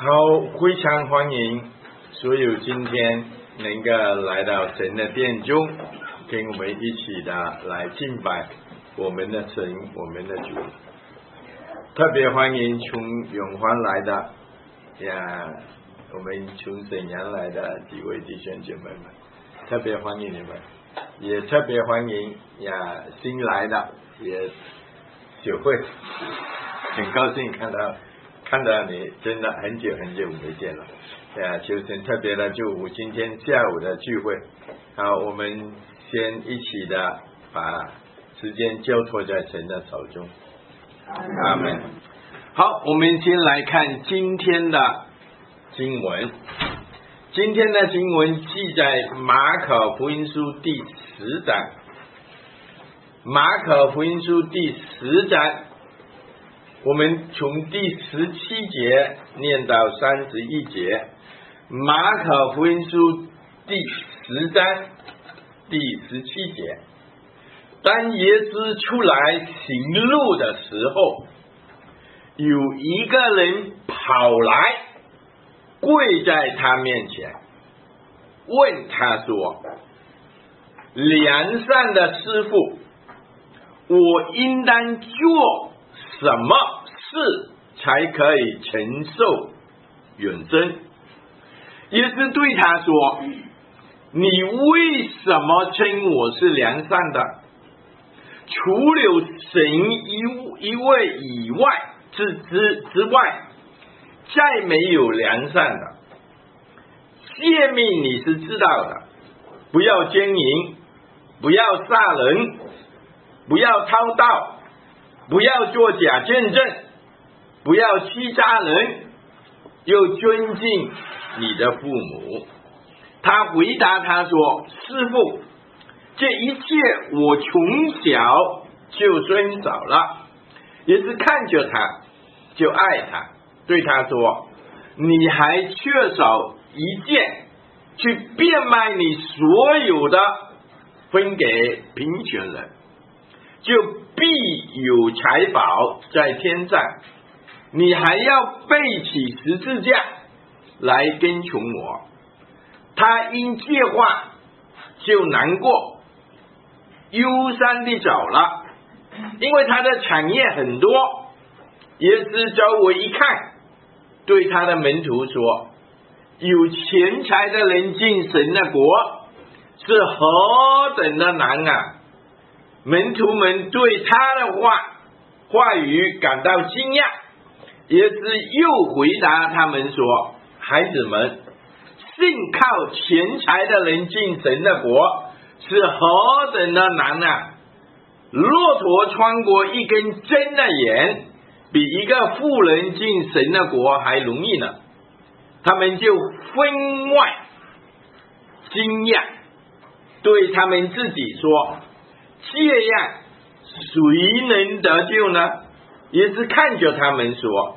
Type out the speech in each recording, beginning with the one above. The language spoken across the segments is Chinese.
好，非常欢迎所有今天能够来到神的殿中，跟我们一起的来敬拜我们的神，我们的主。特别欢迎从永欢来的我们从沈阳来的几位弟兄姐妹们，特别欢迎你们，也特别欢迎新来的也酒会，很高兴看到你，真的很久没见了。求神特别的祝福今天下午的聚会。好，我们先一起的把时间交托在神的手中。阿们。好，我们先来看今天的经文。今天的经文记在马可福音书第10章。马可福音书第10章，我们从第17节念到31节。马可福音书第10章第17节，当耶稣出来行路的时候，有一个人跑来跪在他面前，问他说：良善的师傅，我应当做什么事才可以承受永生？耶稣对他说：你为什么称我是良善的？除了神一位以外之外，再没有良善的。诫命你是知道的，不要奸淫，不要杀人，不要偷盗，不要作假见证，不要欺诈人，又尊敬你的父母。他回答他说：师父，这一切我从小就遵守了。也是看着他就爱他，对他说：你还缺少一件，去变卖你所有的，分给贫穷人，就必有财宝在天上。你还要背起十字架来跟从我。他因这话就难过，忧伤地走了，因为他的产业很多。耶稣周围一看，对他的门徒说：有钱财的人进神的国是何等的难啊！门徒们对他的话语感到惊讶。耶稣又回答他们说：孩子们，信靠钱财的人进神的国是何等的难啊！骆驼穿过一根针的眼，比一个妇人进神的国还容易呢。他们就分外惊讶，对他们自己说：这样谁能得救呢？也是看着他们说：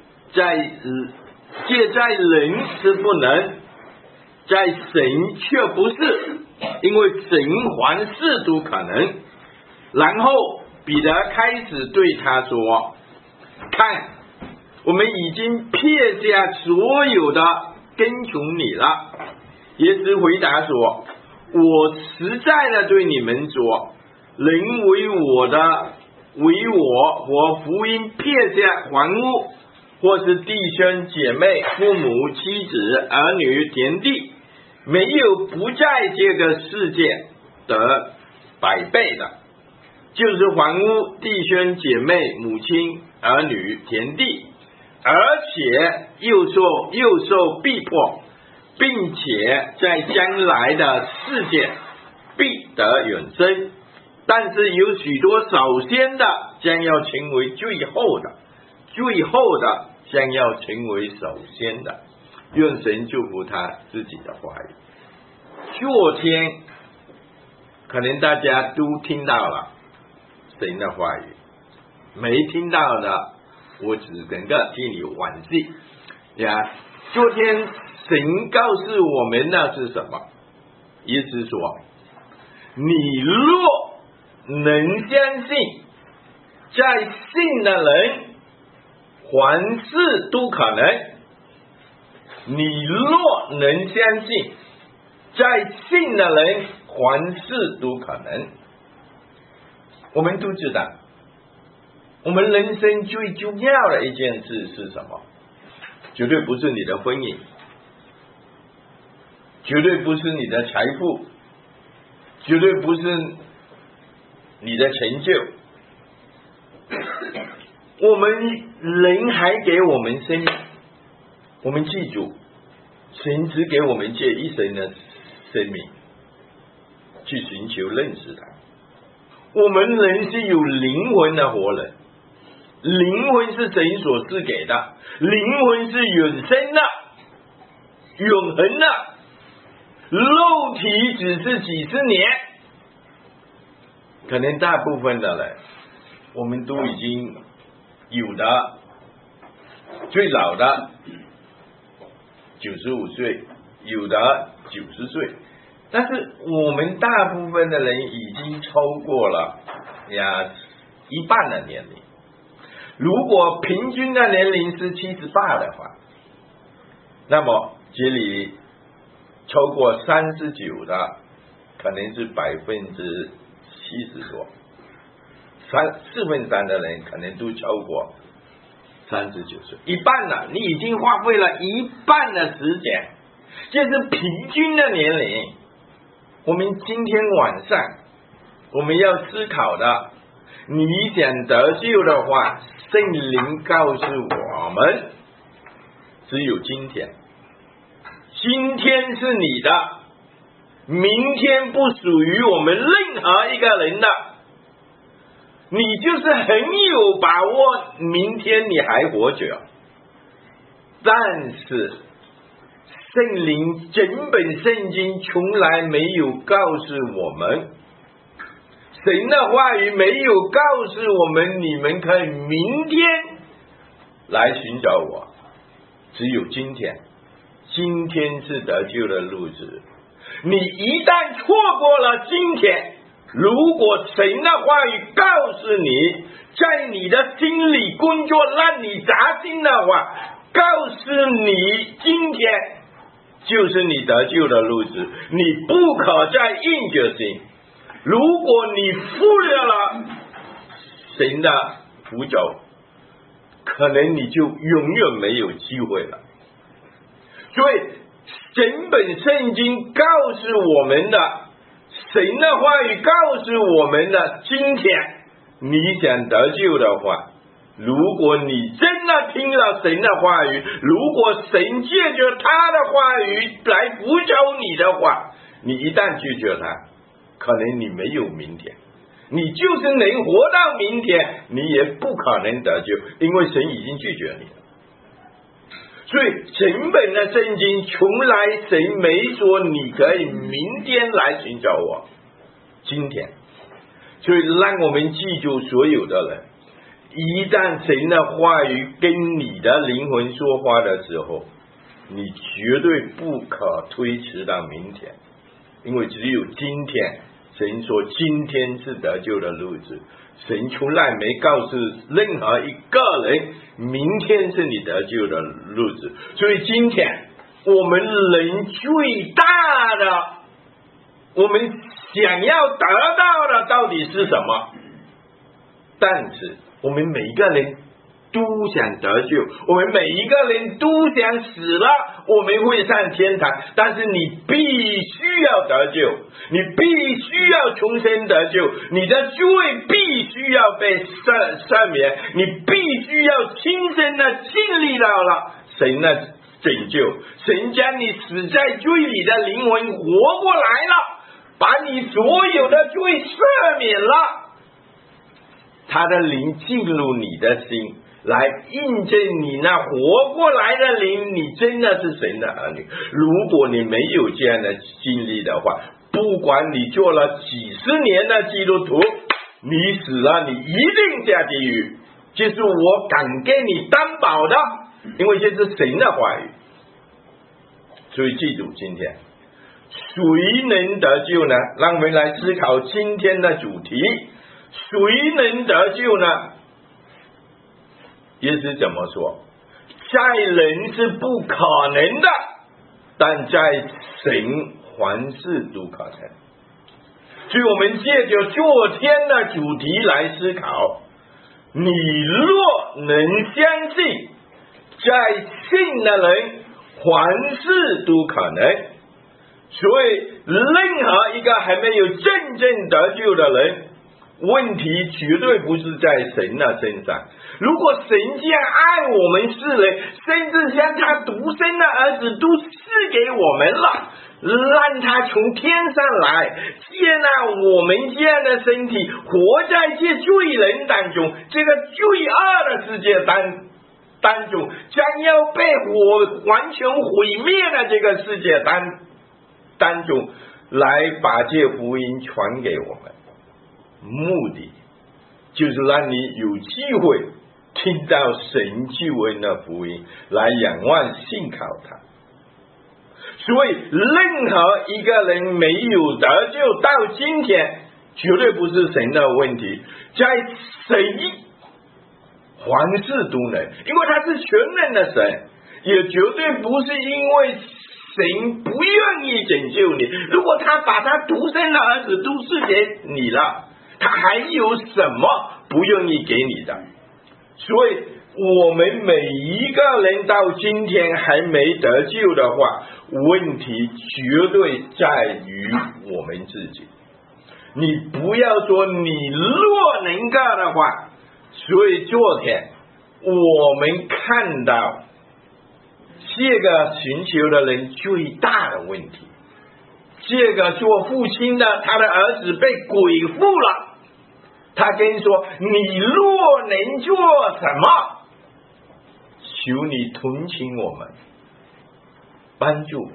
这在人是不能，在神却不是，因为神凡事都可能。然后彼得开始对他说：看，我们已经撇下所有的跟从你了。耶稣回答说：我实在的对你们说，人为我和福音撇下房屋，或是弟兄姐妹、父母、妻子、儿女、田地，没有不在这个世界得100倍的，就是房屋、弟兄姐妹、母亲、儿女、田地，而且又受逼迫，并且在将来的世界必得永生。但是有许多首先的将要成为最后的，最后的将要成为首先的。愿神祝福他自己的话语。昨天可能大家都听到了神的话语，没听到的我只能够替你惋惜。昨天神告诉我们的是什么？意思说，你若能相信，在信的人凡事都可能。 你若能相信，在信的人凡事都可能。我们都知道，我们人生最重要的一件事是什么？绝对不是你的婚姻，绝对不是你的财富，绝对不是你的成就。我们人还给我们生命，我们记住，神只给我们这一生的生命，去寻求认识他。我们人是有灵魂的活人，灵魂是神所赐给的，灵魂是永生的、永恒的，肉体只是几十年。可能大部分的人，我们都已经有的最老的95岁，有的90岁，但是我们大部分的人已经超过了一半的年龄。如果平均的年龄是78的话，那么这里超过39的可能是70%多，4分3的人可能都超过39岁，一半了，你已经花费了一半的时间，这是平均的年龄。我们今天晚上我们要思考的，你想得救的话，圣灵告诉我们，只有今天，今天是你的，明天不属于我们任何一个人的。你就是很有把握明天你还活着，但是圣灵整本圣经从来没有告诉我们，神的话语没有告诉我们，你们可以明天来寻找我，只有今天，今天是得救的日子。你一旦错过了今天，如果神的话语告诉你，在你的心里工作，让你扎心的话，告诉你今天就是你得救的日子，你不可再硬着心。如果你忽略了神的呼召，可能你就永远没有机会了。所以整本圣经告诉我们的，神的话语告诉我们的，今天你想得救的话，如果你真的听了神的话语，如果神借着他的话语来呼召你的话，你一旦拒绝他，可能你没有明天，你就是能活到明天，你也不可能得救，因为神已经拒绝你了。所以整本的圣经从来神没说你可以明天来寻找我，今天。所以让我们记住，所有的人，一旦神的话语跟你的灵魂说话的时候，你绝对不可推迟到明天，因为只有今天，神说今天是得救的日子，神从来没告诉任何一个人明天是你得救的日子。所以今天我们人最大的，我们想要得到的到底是什么？但是我们每一个人都想得救，我们每一个人都想死了我们会上天堂，但是你必须要得救，你必须要重生得救，你的罪必须要被赦免，你必须要亲身的经历到了神的拯救，神将你死在罪里的灵魂活过来了，把你所有的罪赦免了，他的灵进入你的心，来印证你那活过来的灵，你真的是神的儿女。如果你没有这样的经历的话，不管你做了几十年的基督徒，你死了你一定下地狱，这是我敢给你担保的，因为这是神的话语。所以记住今天谁能得救呢？让我们来思考今天的主题，谁能得救呢？耶稣怎么说？ 在人是不可能的，但在神凡事都可能。所以我们借着昨天的主题来思考，你若能相信，在信的人凡事都可能。所以任何一个还没有真正得救的人，问题绝对不是在神的身上。如果神既然爱我们世人，甚至将他独生的儿子都赐给我们了，让他从天上来接纳我们这样的身体，活在这罪人当中，这个罪恶的世界当中，将要被完全毁灭的这个世界当中，来把这福音传给我们，目的就是让你有机会听到神救恩的福音，来仰望信靠他。所以任何一个人没有得救到今天，绝对不是神的问题，在神凡事都能，因为他是全能的神，也绝对不是因为神不愿意拯救你。如果他把他独生的儿子都赐给你了，他还有什么不愿意给你的？所以我们每一个人到今天还没得救的话，问题绝对在于我们自己。你不要说你若能够的话。所以昨天我们看到这个寻求的人最大的问题，这个做父亲的他的儿子被鬼附了，他跟说你若能做什么，求你同情我们，帮助我。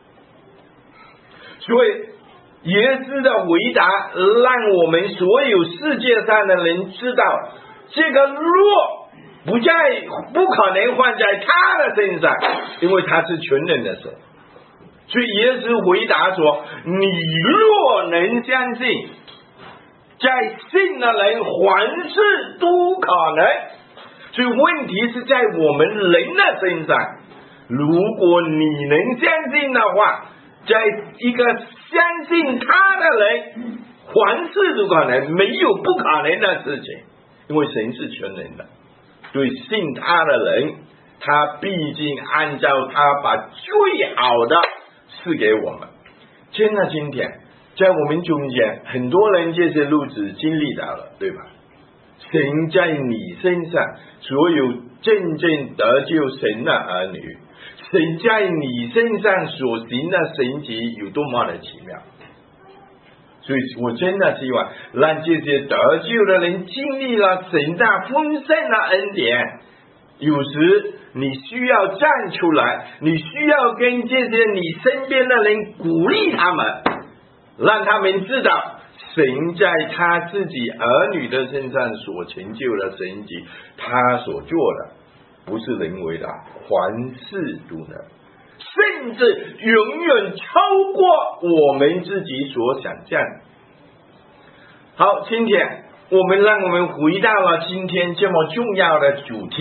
所以耶稣的回答让我们所有世界上的人知道，这个若不可能放在他的身上，因为他是全能的神。所以耶稣回答说，你若能相信，在信的人凡事都可能。所以问题是在我们人的身上。如果你能相信的话，在一个相信他的人凡事都可能，没有不可能的事情，因为神是全能的。对信他的人，他毕竟按照他把最好的赐给我们。现在今天在我们中间很多人这些日子经历到了，对吧？神在你身上，所有真正得救神的儿女，神在你身上所行的神迹有多么的奇妙。所以我真的希望让这些得救的人经历了神大丰盛的恩典。有时你需要站出来，你需要跟这些你身边的人鼓励他们，让他们知道神在他自己儿女的身上所成就的神迹，他所做的不是人为的，凡事都能，甚至永远超过我们自己所想象。好，今天让我们回到了今天这么重要的主题。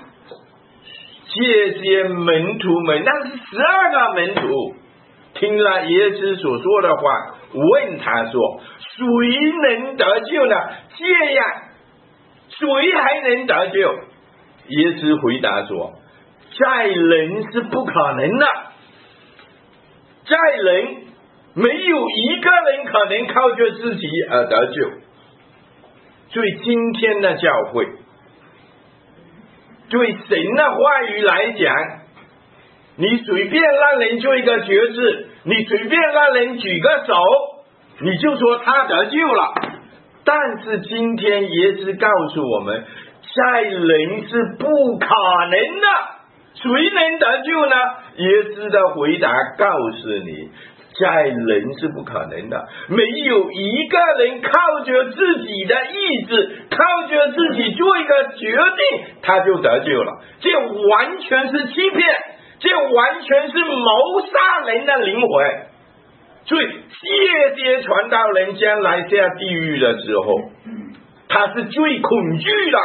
这些门徒们，那是12个门徒，听了耶稣所说的话，问他说，谁能得救呢？这样谁还能得救？耶稣回答说，在人是不可能的，在人没有一个人可能靠着自己而得救。所以今天的教会对神的话语来讲，你随便让人做一个决志，你随便让人举个手，你就说他得救了。但是今天耶稣告诉我们，在人是不可能的，谁能得救呢？耶稣的回答告诉你，在人是不可能的，没有一个人靠着自己的意志，靠着自己做一个决定，他就得救了。这完全是欺骗，这完全是谋杀人的灵魂。所以这些传道人将来下地狱的时候，他是最恐惧的，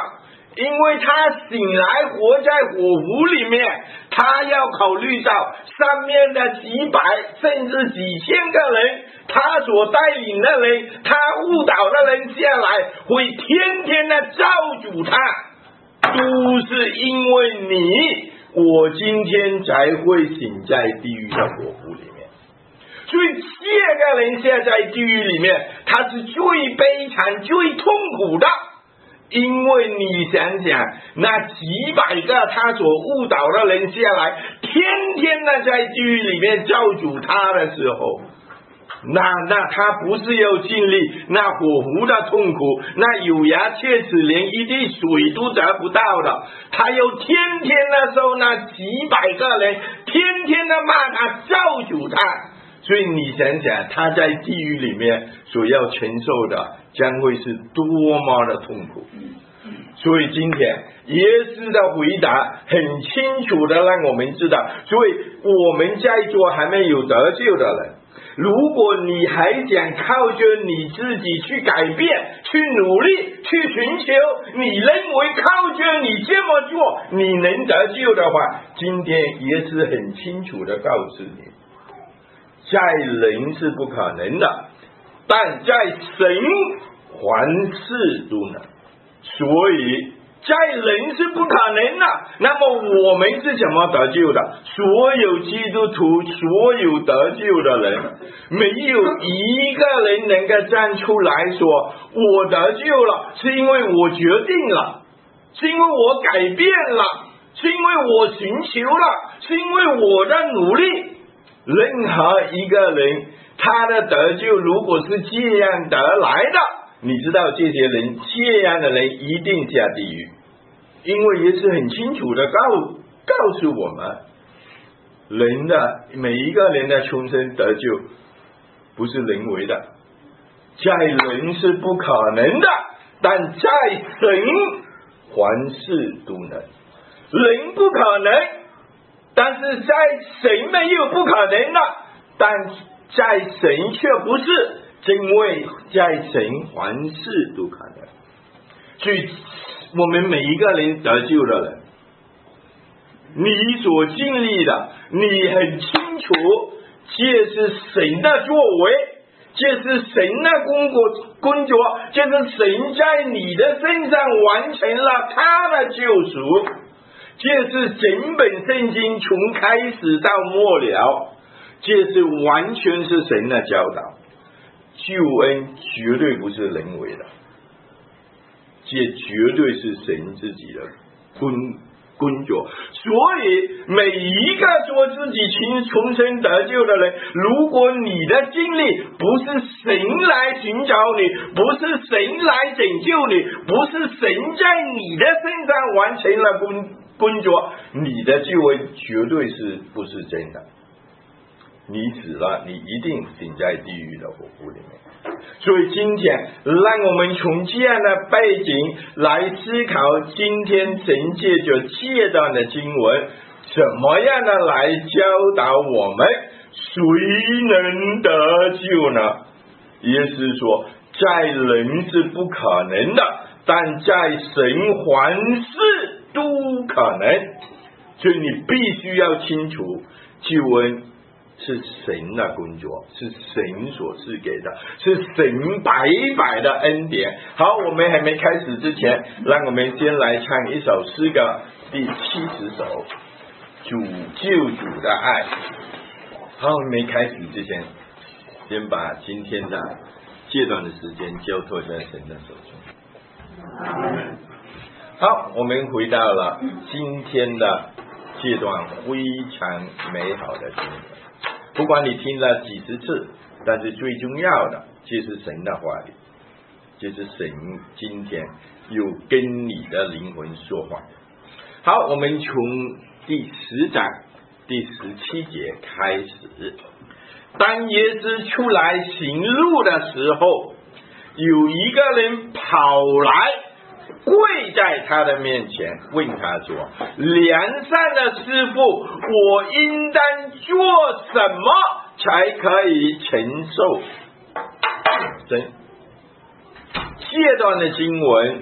因为他醒来活在火湖里面，他要考虑到上面的几百甚至几千个人，他所带领的人，他误导的人下来会天天的造主他，都是因为你我今天才会醒在地狱的火湖里面。所以这个人下在地狱里面，他是最悲惨最痛苦的，因为你想想那几百个他所误导的人下来，天天的在地狱里面造主他的时候，那他不是要经历那火湖的痛苦，那有牙切齿连一滴水都得不到的，他要天天的受那几百个人天天的骂他造主他。所以你想想他在地狱里面所要承受的将会是多么的痛苦。所以今天耶稣的回答很清楚的让我们知道，所以我们在座还没有得救的人，如果你还想靠着你自己去改变去努力去寻求，你认为靠着你这么做你能得救的话，今天耶稣很清楚的告诉你，在人是不可能的，但在神凡事都能。所以在人是不可能的，那么我们是怎么得救的？所有基督徒所有得救的人，没有一个人能够站出来说我得救了，是因为我决定了，是因为我改变了，是因为我寻求了，是因为我的努力。任何一个人他的得救如果是这样得来的，你知道这些人这样的人一定下地狱，因为也是很清楚的告诉我们，人的每一个人的重生得救不是人为的，在人是不可能的，但在神凡事都能。人不可能，但是在神没有不可能的，但在神却不是，因为在神凡事都可能。所以我们每一个人得救的人，你所经历的你很清楚，这是神的作为，这是神的工作，这是神在你的身上完成了他的救赎，这是整本圣经从开始到末了，这是完全是神的教导。救恩绝对不是人为的，这绝对是神自己的工作。所以每一个说自己重生得救的人，如果你的经历不是神来寻找你，不是神来拯救你，不是神在你的身上完成了工作，你的救恩绝对是不是真的。你死了，你一定醒在地狱的火湖里面。所以今天让我们从这样的背景来思考，今天神借着这段的经文怎么样的来教导我们谁能得救呢？耶稣说在人是不可能的，但在神凡事都可能。所以你必须要清楚，救恩是神的工作，是神所赐给的，是神白白的恩典。好，我们还没开始之前，让我们先来唱一首诗歌，第70首，主救主的爱。好，没开始之前，先把今天的这段的时间交托在神的手中。好，我们回到了今天的这段非常美好的经文。不管你听了几十次，但是最重要的就是神的话语，就是神今天有跟你的灵魂说话。好，我们从第10章第17节开始。当耶稣出来行路的时候，有一个人跑来跪在他的面前，问他说：良善的师傅，我应当做什么才可以承受这段的经文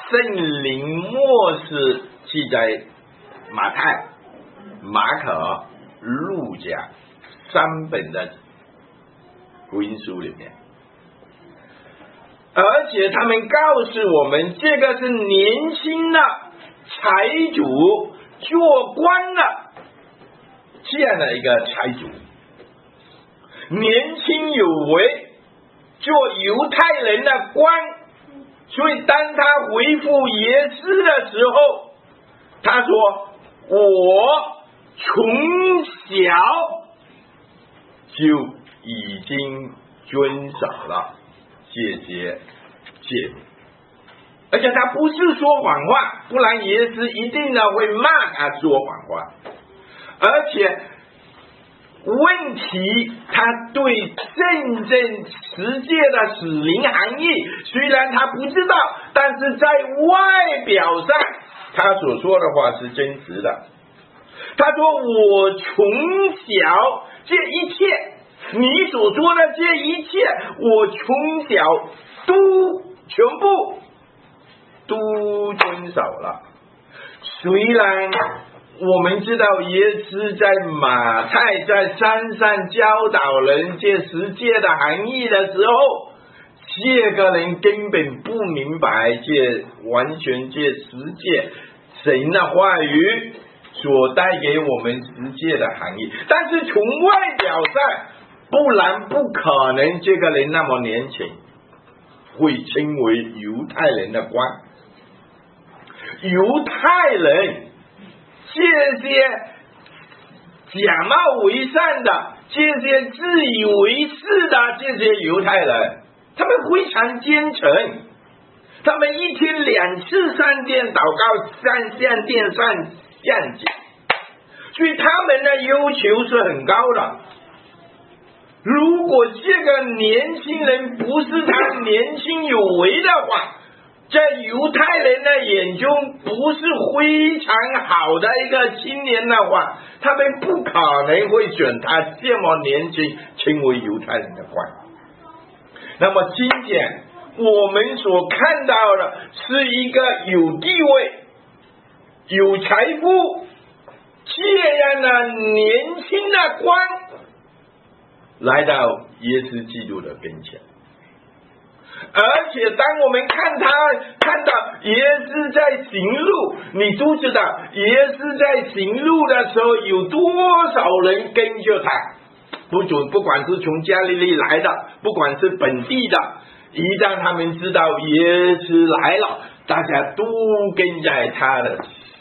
圣灵默示记在马太、马可、路加3本的福音书里面，而且他们告诉我们，这个是年轻的财主做官的这样的一个财主，年轻有为，做犹太人的官，所以当他回复耶稣的时候，他说我从小就已经遵守了这些诫命，而且他不是说谎话，不然耶稣一定呢会骂他说谎话。而且问题，他对真正实际的使灵含义虽然他不知道，但是在外表上他所说的话是真实的。他说我从小这一切，你所说的这一切，我从小全部都遵守了。虽然我们知道耶稣在马太在山上教导人这十诫的含义的时候，这个人根本不明白这完全这十诫神的话语所带给我们十诫的含义。但是从外表上，不然不可能这个人那么年轻会称为犹太人的官。犹太人这些假冒为善的，这些自以为是的这些犹太人，他们非常虔诚，他们一天2次上殿祷告，向殿上献祭，所以他们的要求是很高的。如果这个年轻人不是他年轻有为的话，在犹太人的眼中不是非常好的一个青年的话，他们不可能会选他这么年轻成为犹太人的官。那么今天我们所看到的是一个有地位、有财富这样的年轻的官来到耶稣基督的跟前。而且当我们看到耶稣在行路，你都知道耶稣在行路的时候有多少人跟着他，不管是从加利利来的，不管是本地的，一旦他们知道耶稣来了，大家都跟在他的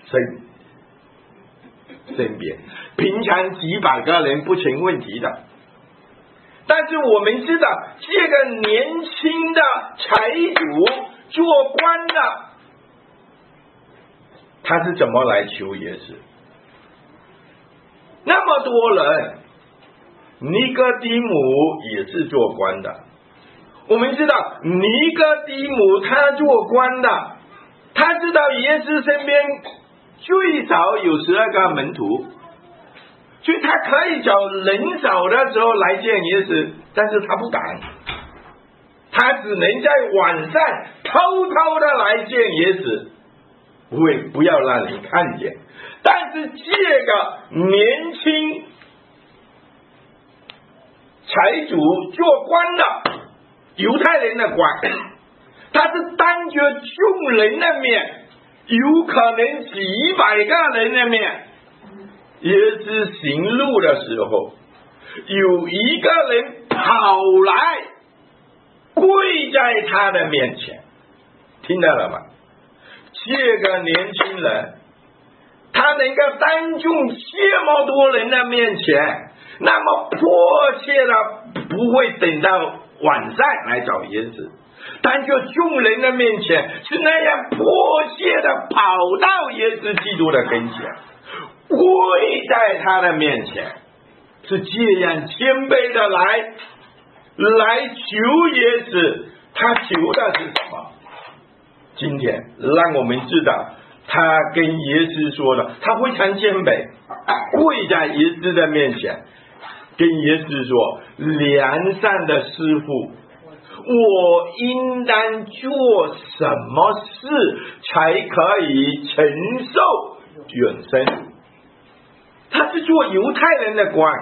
身边，平常几百个人不成问题的。但是我们知道这个年轻的财主做官的，他是怎么来求耶稣？那么多人，尼哥底母也是做官的。我们知道尼哥底母他做官的，他知道耶稣身边最少有12个门徒，所以他可以找人少的时候来见耶稣，但是他不敢，他只能在晚上偷偷的来见耶稣，不要让人看见。但是这个年轻财主做官的犹太人的官，他是当着众人的面，有可能几百个人的面，耶稣行路的时候，有一个人跑来跪在他的面前，听到了吗？这个年轻人他能够当众这么多人的面前，那么迫切的不会等到晚上来找耶稣，当着众人的面前是那样迫切的跑到耶稣基督的跟前，跪在他的面前，是这样谦卑的来求耶稣。他求的是什么？今天让我们知道他跟耶稣说的，他非常谦卑，跪在耶稣的面前跟耶稣说，良善的师父， 我应当做什么事才可以承受永生？他是做犹太人的官，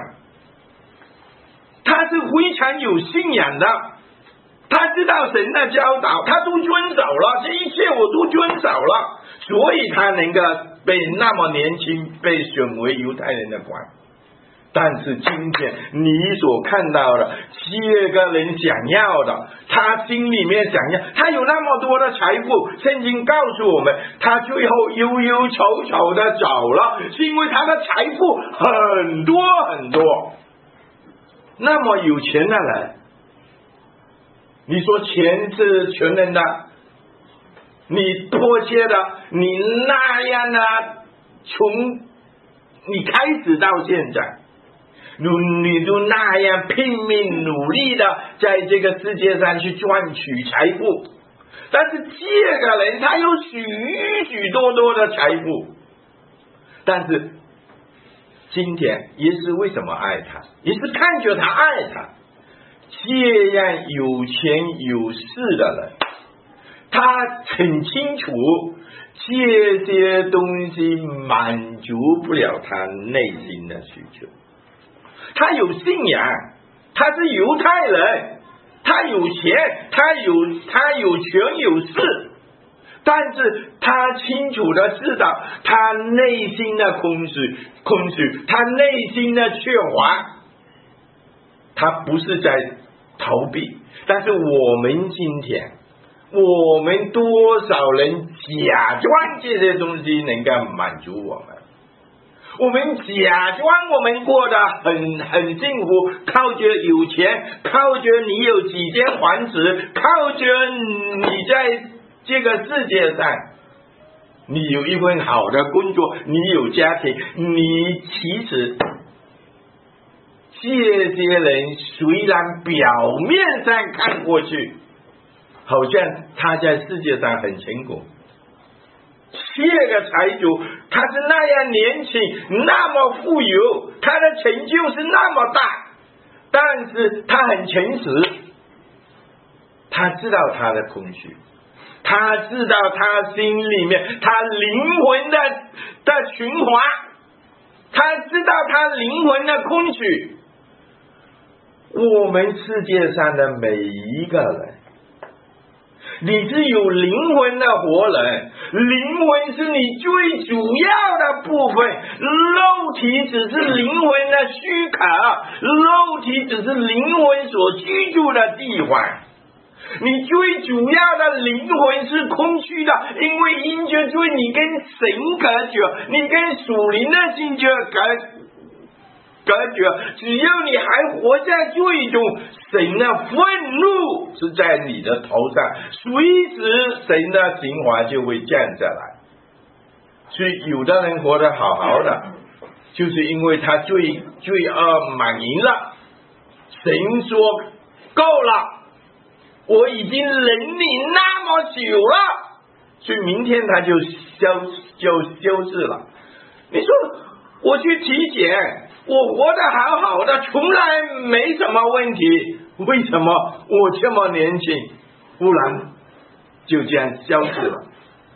他是非常有信仰的，他知道神的教导，他都遵守了，这一切我都遵守了，所以他能够被那么年轻被选为犹太人的官。但是今天你所看到的这个人想要的，他心里面想要，他有那么多的财富，圣经告诉我们，他最后忧忧愁愁的走了，是因为他的财富很多很多。那么有钱的人，你说钱是全能的，你迫切的，你那样的从你开始到现在，你都那样拼命努力的在这个世界上去赚取财富，但是这个人他有许许多多的财富，但是今天耶稣为什么爱他？也是看着他爱他。这样有钱有势的人，他很清楚这些东西满足不了他内心的需求。他有信仰，他是犹太人，他有钱，他有权有势，但是他清楚的知道他内心的空虚，他内心的缺乏，他不是在逃避。但是我们今天，我们多少人假装这些东西能够满足我们，我们假装我们过得很幸福，靠着有钱，靠着你有几间房子，靠着你在这个世界上你有一份好的工作，你有家庭，你其实这些人虽然表面上看过去好像他在世界上很成功，这个财主他是那样年轻，那么富有，他的成就是那么大，但是他很诚实，他知道他的空虚，他知道他心里面他灵魂的循环，他知道他灵魂的空虚。我们世界上的每一个人，你是有灵魂的活人，灵魂是你最主要的部分，肉体只是灵魂的躯壳，肉体只是灵魂所居住的地方。你最主要的灵魂是空虚的，因为因着罪你跟神隔绝，你跟属灵的性格隔绝，只要你还活在罪中，神的愤怒是在你的头上，随时神的刑罚就会降下来。所以有的人活得好好的，就是因为他罪恶满盈了，神说够了，我已经忍你那么久了，所以明天他就休止了。你说我去体检，我活得好好的，从来没什么问题，为什么我这么年轻忽然就这样消失了？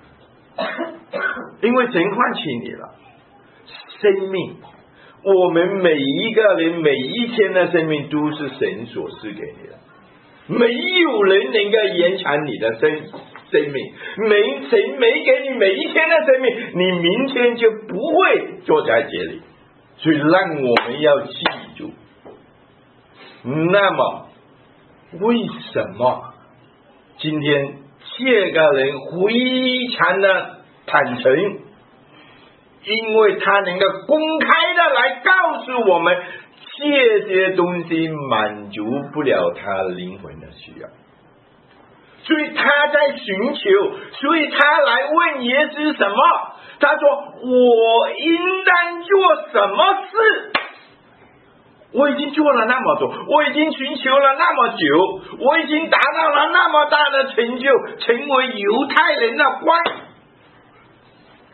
因为神唤起你了。生命，我们每一个人每一天的生命都是神所赐给你的，没有人能够延长你的生命，神没给你每一天的生命，你明天就不会坐在这里。所以让我们要记住，那么为什么今天这个人非常的坦诚？因为他能够公开的来告诉我们，这些东西满足不了他灵魂的需要，所以他在寻求，所以他来问耶稣什么？他说我应当做什么事？我已经做了那么多，我已经寻求了那么久，我已经达到了那么大的成就，成为犹太人的官。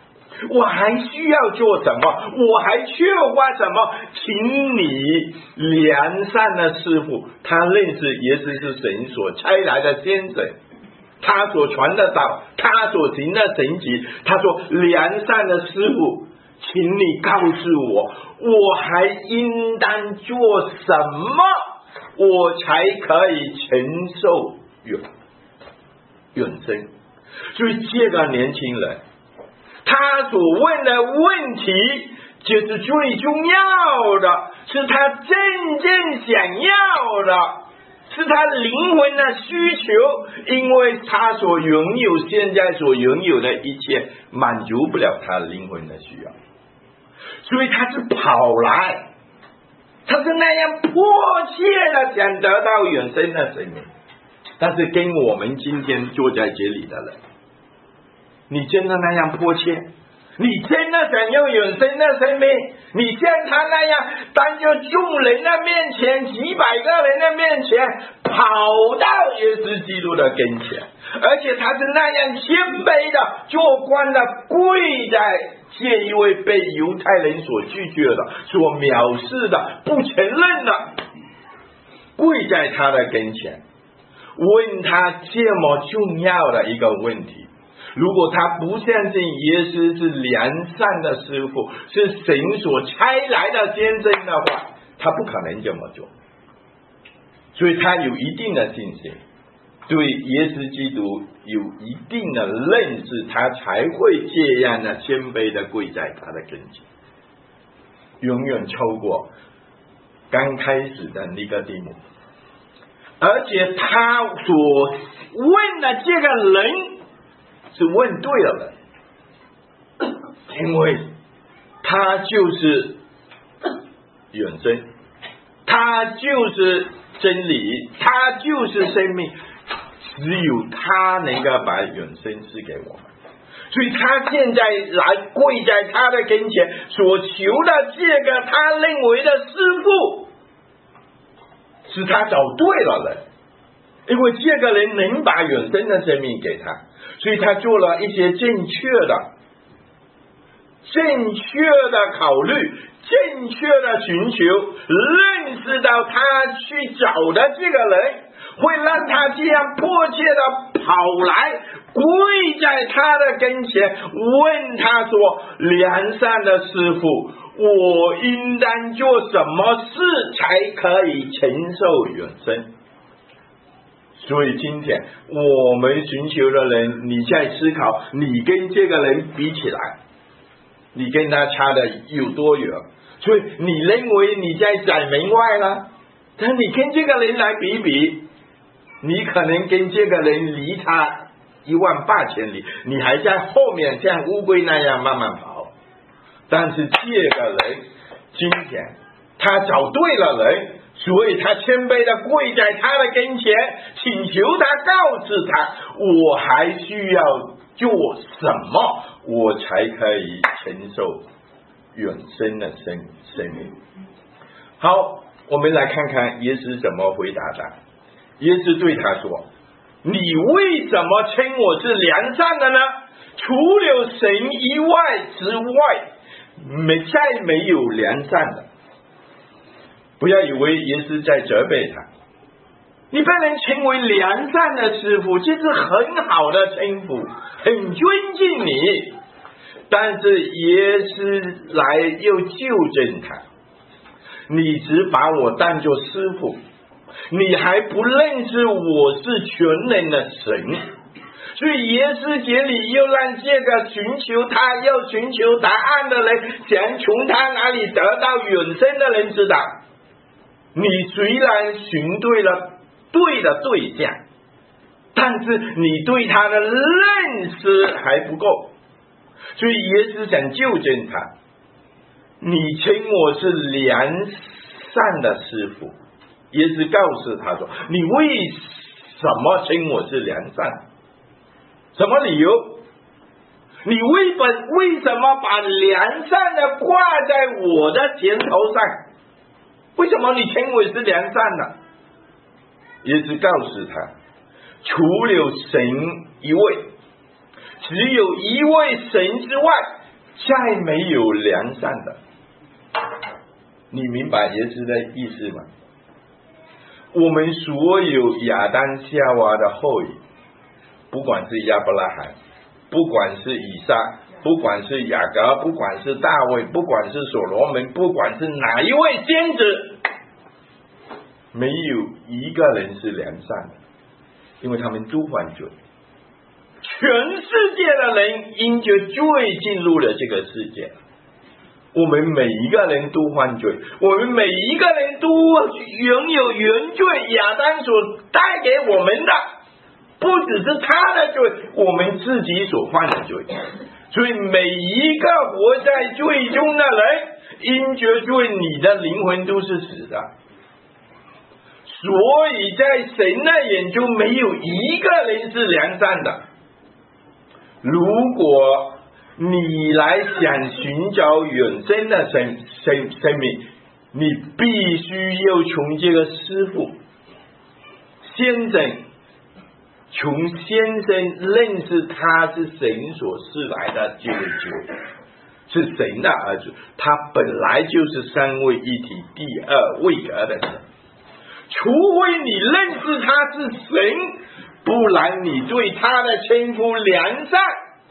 我还需要做什么？我还缺乏什么？请你良善的师傅，他认识耶稣是神所差来的先生，他所传的道，他所行的神迹，他说良善的师傅，请你告诉我，我还应当做什么，我才可以承受永生。所以这个年轻人，他所问的问题就是最重要的，是他真正想要的，是他灵魂的需求，因为他所拥有现在所拥有的一切满足不了他灵魂的需要，所以他是跑来，他是那样迫切的想得到永生的生命。但是跟我们今天坐在这里的人，你真的那样迫切？你真的想要永生的生命？你像他那样当着众人的面前，几百个人的面前，跑到耶稣基督的跟前，而且他是那样谦卑的做官的跪在这一位被犹太人所拒绝的、所藐视的、不承认的，跪在他的跟前，问他这么重要的一个问题。如果他不相信耶稣是良善的师傅，是神所差来的先生的话，他不可能这么做。所以他有一定的信心，对耶稣基督有一定的认识，他才会这样的谦卑的跪在他的跟前，永远超过刚开始的尼哥底母。而且他所问的这个人是问对了的，因为他就是永生，他就是真理，他就是生命，只有他能够把永生赐给我们。所以他现在来跪在他的跟前，所求的这个他认为的师父，是他找对了人，因为这个人能把永生的生命给他，所以他做了一些正确的考虑，正确的寻求，认识到他去找的这个人会让他这样迫切的跑来跪在他的跟前，问他说：良善的师父，我应当做什么事才可以承受永生？所以今天我们寻求的人，你在思考，你跟这个人比起来，你跟他差的有多远？所以你认为你在窄门外了，但你跟这个人来比比，你可能跟这个人离他18000里，你还在后面像乌龟那样慢慢跑。但是这个人今天他找对了人，所以他谦卑的跪在他的跟前，请求他告诉他，我还需要做什么，我才可以承受永生的生命。好，我们来看看耶稣怎么回答的。耶稣对他说：你为什么称我是良善的呢？除了神以外之外，再没有良善的。不要以为耶稣在责备他，你不能成为良善的师傅，这是很好的称呼，很尊敬你。但是耶稣来又纠正他，你只把我当作师傅，你还不认识我是全能的神。所以耶稣这里又让这个寻求他要寻求答案的人，想从他那里得到永生的人知道，你虽然寻对了对的对象，但是你对他的认识还不够。所以耶稣想纠正他，你称我是良善的师傅。耶稣告诉他说，你为什么称我是良善？什么理由？你为什么把良善的挂在我的肩头上？为什么你称我是良善的？耶稣告诉他，除了神一位，只有一位神之外， 再没有良善的。你明白耶稣的意思吗？我们所有亚当夏娃的后裔，不管是亚伯拉罕，不管是以撒，不管是雅各，不管是大卫，不管是所罗门，不管是哪一位先知，没有一个人是良善的，因为他们都犯罪。全世界的人因着罪进入了这个世界，我们每一个人都犯罪，我们每一个人都拥有原罪亚当所带给我们的，不只是他的罪，我们自己所犯的罪。所以每一个活在罪中的人，因着罪，你的灵魂都是死的。所以在神的眼中，没有一个人是良善的。如果你来想寻找永生的生命，你必须要从这个师父先生，从先生认识他是神所赐来的这个主，是神的儿子，他本来就是三位一体第二位格的神。除非你认识他是神，不然你对他的称呼良善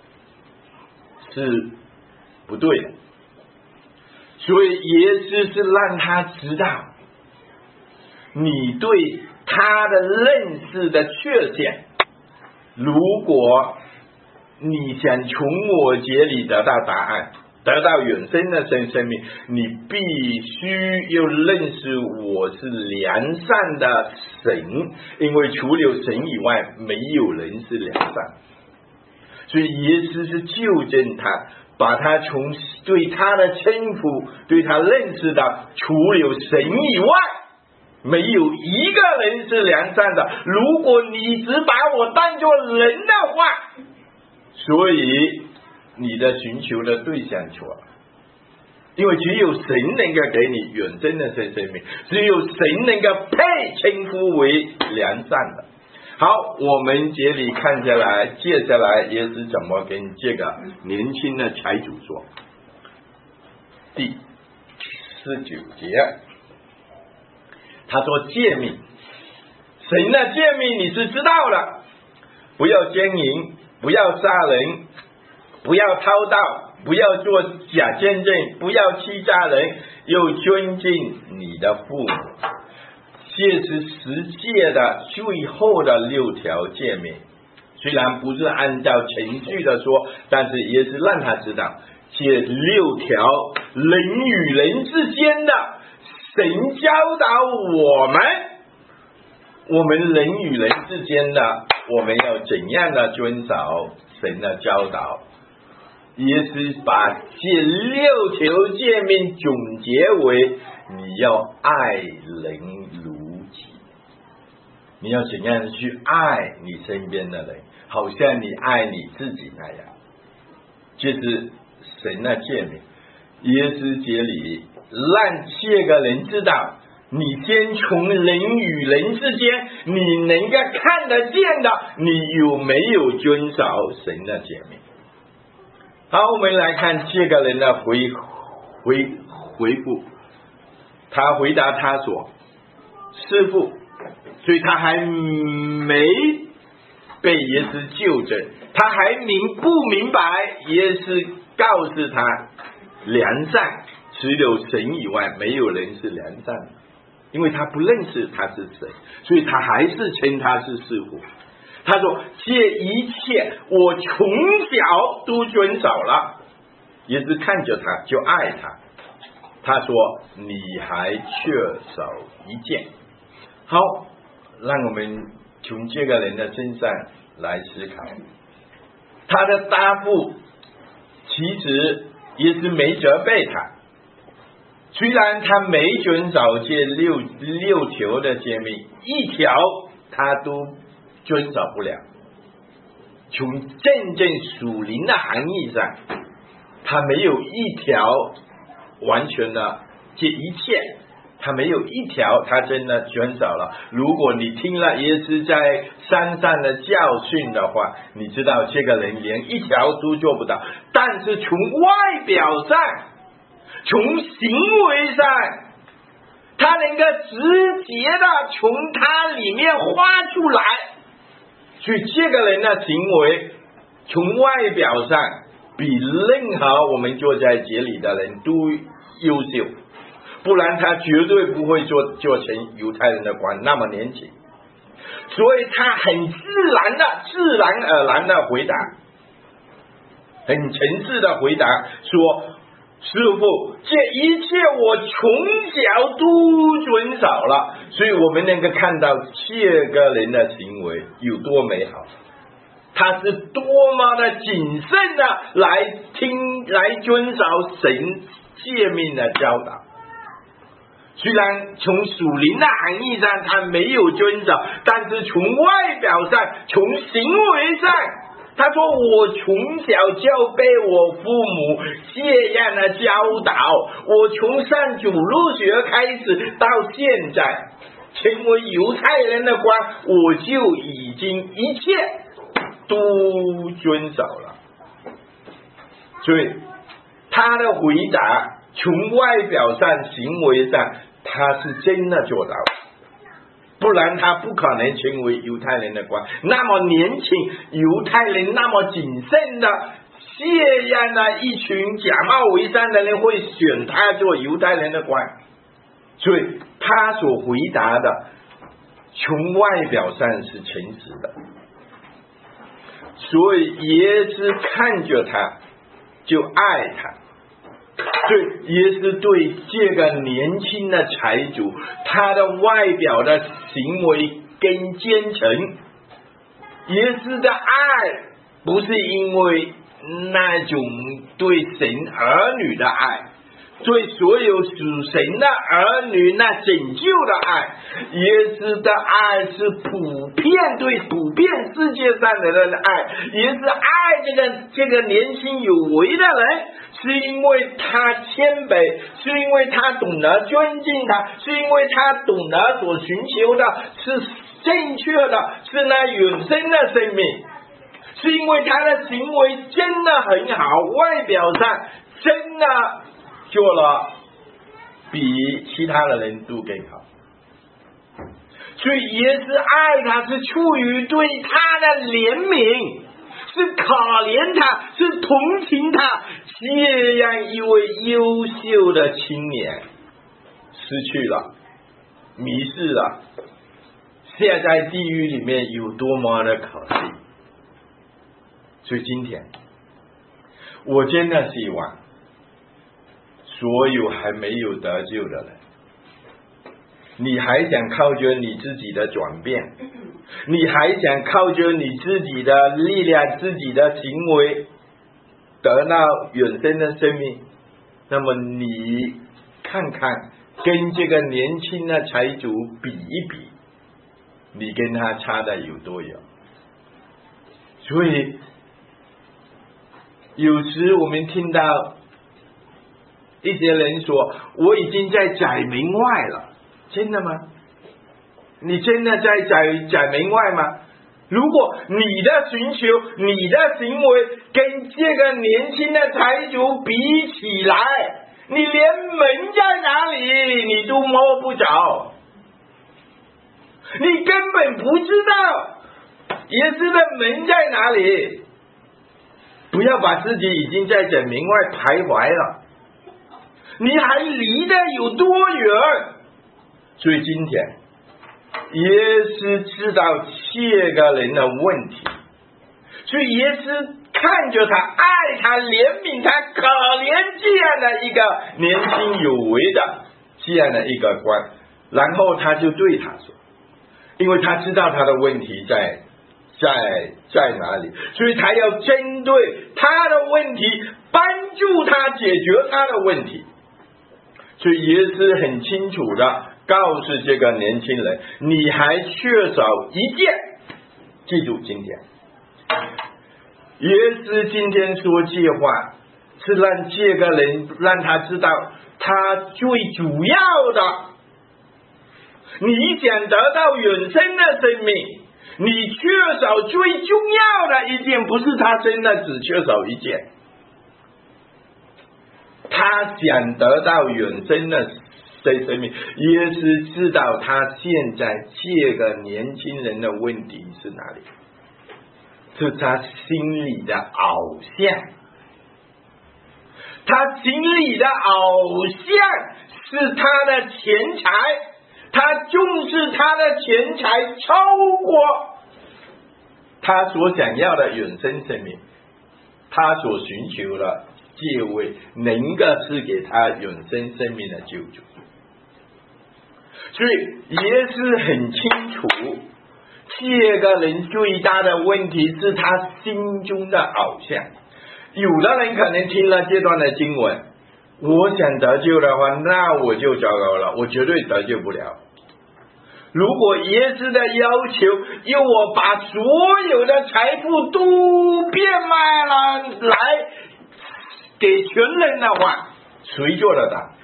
是不对的。所以耶稣是让他知道你对他的认识的缺陷。如果你想从我这里得到答案，得到永生的生命，你必须要认识我是良善的神，因为除了神以外，没有人是良善。所以耶稣是纠正他，把他从对他的称呼，对他认识到除了神以外，没有一个人是良善的。如果你只把我当作人的话，所以你的寻求的对象错了。因为只有神能够给你永生的生命，只有神能够配称呼为良善的。好，我们这里看下来，接下来也是怎么跟这个年轻的财主说。第19节，他说诫命，神的诫命你是知道的，不要奸淫，不要杀人，不要偷盗，不要做假见证，不要欺诈人，又尊敬你的父母。这是十诫的最后的6条诫命，虽然不是按照程序的说，但是也是让他知道这6条人与人之间的神教导我们人与人之间的，我们要怎样的遵守神的教导。也是把这6条诫命总结为你要爱人如己，你要怎样去爱你身边的人，好像你爱你自己那样。这是神的诫命。耶稣这里让这个人知道，你先从人与人之间你能够看得见的，你有没有遵守神的诫命。好，我们来看这个人的回复。他回答他说，师父，所以他还没被耶稣纠正，他还不明白耶稣告诉他良善只有神以外没有人是良善的，因为他不认识他是谁，所以他还是称他是师父。他说这一切我从小都遵守了。耶稣看着他就爱他，他说你还缺少一件。好，让我们从这个人的身上来思考。他的答复其实也是没责备他，虽然他没遵守这六条的诫命，一条他都遵守不了。从真正属灵的含义上，他没有一条完全的，这一切他没有一条他真的遵守了。如果你听了耶稣在山上的教训的话，你知道这个人连一条都做不到。但是从外表上，从行为上，他能够直接的从他里面画出来。所以这个人的行为从外表上比任何我们坐在这里的人都优秀，不然他绝对不会做成犹太人的官那么年轻。所以他很自然而然的回答，很诚实的回答说，师父，这一切我从小都遵守了。所以我们能够看到这个人的行为有多美好，他是多么的谨慎的来遵守神诫命的教导。虽然从属灵的含义上他没有遵守，但是从外表上，从行为上，他说我从小就被我父母这样的教导，我从上主入学开始到现在成为犹太人的官，我就已经一切都遵守了。所以他的回答从外表上行为上他是真的做到了，不然他不可能成为犹太人的官。那么年轻犹太人那么谨慎的这样的一群假冒伪善的人会选他做犹太人的官。所以他所回答的从外表上是诚实的，所以耶稣看着他就爱他。所以耶稣对这个年轻的财主，他的外表的行为跟虔诚，耶稣的爱不是因为那种对神儿女的爱，对所有属神的儿女那拯救的爱，耶稣的爱是对普遍世界上的人的爱。耶稣爱这个年轻有为的人，是因为他谦卑，是因为他懂得尊敬他，是因为他懂得所寻求的是正确的，是那永生的生命，是因为他的行为真的很好，外表上真的做了比其他的人都更好。所以耶稣爱他是出于对他的怜悯，是可怜他，是同情他，这样一位优秀的青年失去了，迷失了，现在地狱里面有多么的可惜。所以今天我真的希望所有还没有得救的人，你还想靠着你自己的转变，你还想靠着你自己的力量，自己的行为得到永生的生命，那么你看看跟这个年轻的财主比一比，你跟他差的有多远。所以有时我们听到一些人说，我已经在窄门外了，真的吗？你真的在窄门外吗？如果你的寻求，你的行为跟这个年轻的财主比起来，你连门在哪里你都摸不着，你根本不知道耶稣的门在哪里。不要把自己已经在窄门外徘徊了，你还离得有多远？所以今天耶稣知道这个人的问题，所以耶稣看着他，爱他，怜悯他，可怜这样的一个年轻有为的这样的一个官，然后他就对他说，因为他知道他的问题在哪里，所以他要针对他的问题，帮助他解决他的问题。所以耶稣很清楚的告诉这个年轻人，你还缺少一件。记住今天耶稣今天说这话，是让这个人让他知道他最主要的你想得到永生的生命，你缺少最重要的一件，不是他真的只缺少一件，他想得到永生的生命。耶稣知道他现在这个年轻人的问题是哪里，是他心里的偶像。他心里的偶像是他的钱财，他重视他的钱财超过他所想要的永生生命，他所寻求的这位能够赐给他永生生命的救主。所以耶稣很清楚，这个人最大的问题是他心中的偶像。有的人可能听了这段的经文，我想得救的话，那我就糟糕了，我绝对得救不了。如果耶稣的要求要我把所有的财富都变卖了来给穷人的话，谁做得到？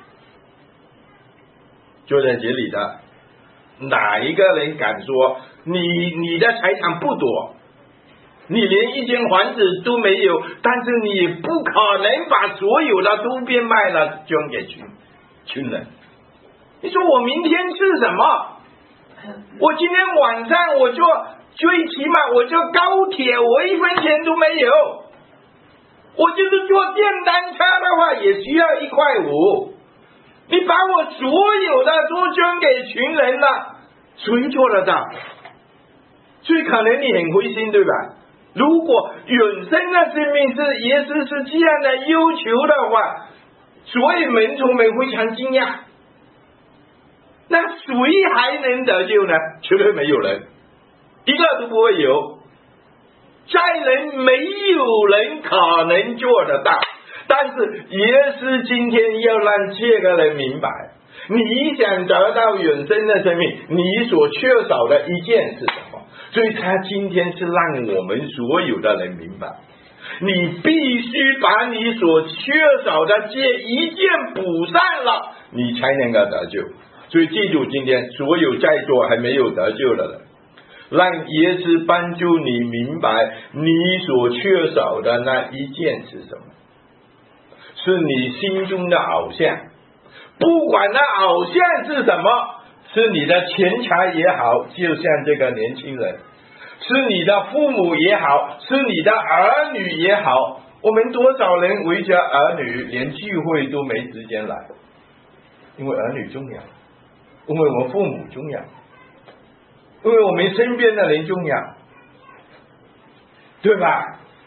就在这里的哪一个人敢说你的财产不多，你连一间房子都没有，但是你不可能把所有的都变卖了捐给穷人。你说我明天吃什么？我今天晚上我就最起码我就高铁，我1分钱都没有。我就是坐电单车的话也需要1.5块。你把我所有的都捐给穷人了，谁做得到？所以可能你很灰心，对吧？如果永生的生命是耶稣是这样的要求的话，所以门徒们非常惊讶。那谁还能得救呢？绝对没有人，一个都不会有。在人没有人可能做得到，但是耶稣今天要让这个人明白，你想得到永生的生命，你所缺少的一件是什么？所以他今天是让我们所有的人明白，你必须把你所缺少的这一件补上了，你才能够得救。所以记住，今天所有在座还没有得救的人，让耶稣帮助你明白你所缺少的那一件是什么，是你心中的偶像。不管那偶像是什么，是你的钱财也好，就像这个年轻人，是你的父母也好，是你的儿女也好。我们多少人围着儿女连聚会都没时间来，因为儿女重要，因为我们父母重要，因为我们身边的人重要，对吧？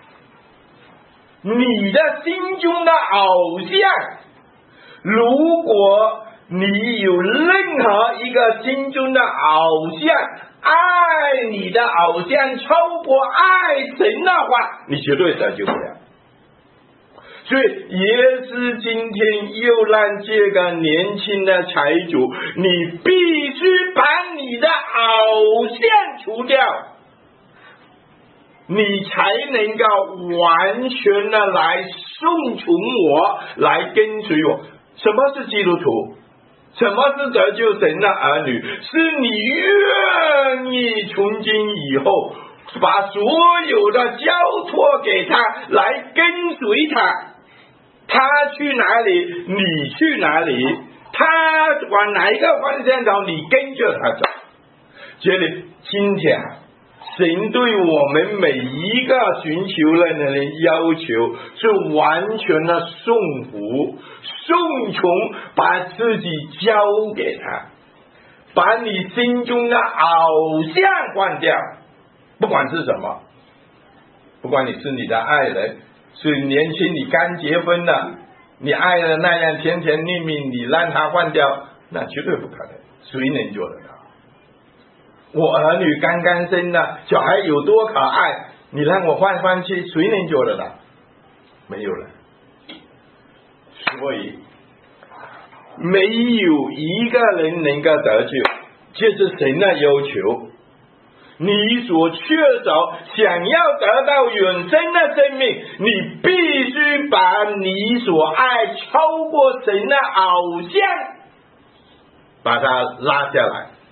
你的心中的偶像，如果你有任何一个心中的偶像，爱你的偶像超过爱神的话，你绝对得救不了。所以耶稣今天又让这个年轻的财主，你必须把你的偶像除掉，你才能够完全的来顺从我，来跟随我。什么是基督徒？什么是得救神的儿女？是你愿意从今以后把所有的交托给他，来跟随他。他去哪里你去哪里，他往哪一个方向走你跟着他走。这里今天神对我们每一个寻求的人要求是完全的顺服顺从，把自己交给他，把你心中的偶像换掉，不管是什么，不管你是你的爱人，是年轻你刚结婚的，你爱的那样甜甜蜜蜜，你让他换掉，那绝对不可能，谁能做得到？我儿女刚刚生的小孩有多可爱，你让我换去，谁能做得到？没有人。所以没有一个人能够得救，这是神的要求。你所缺少想要得到永生的生命，你必须把你所爱超过神的偶像把它拉下来，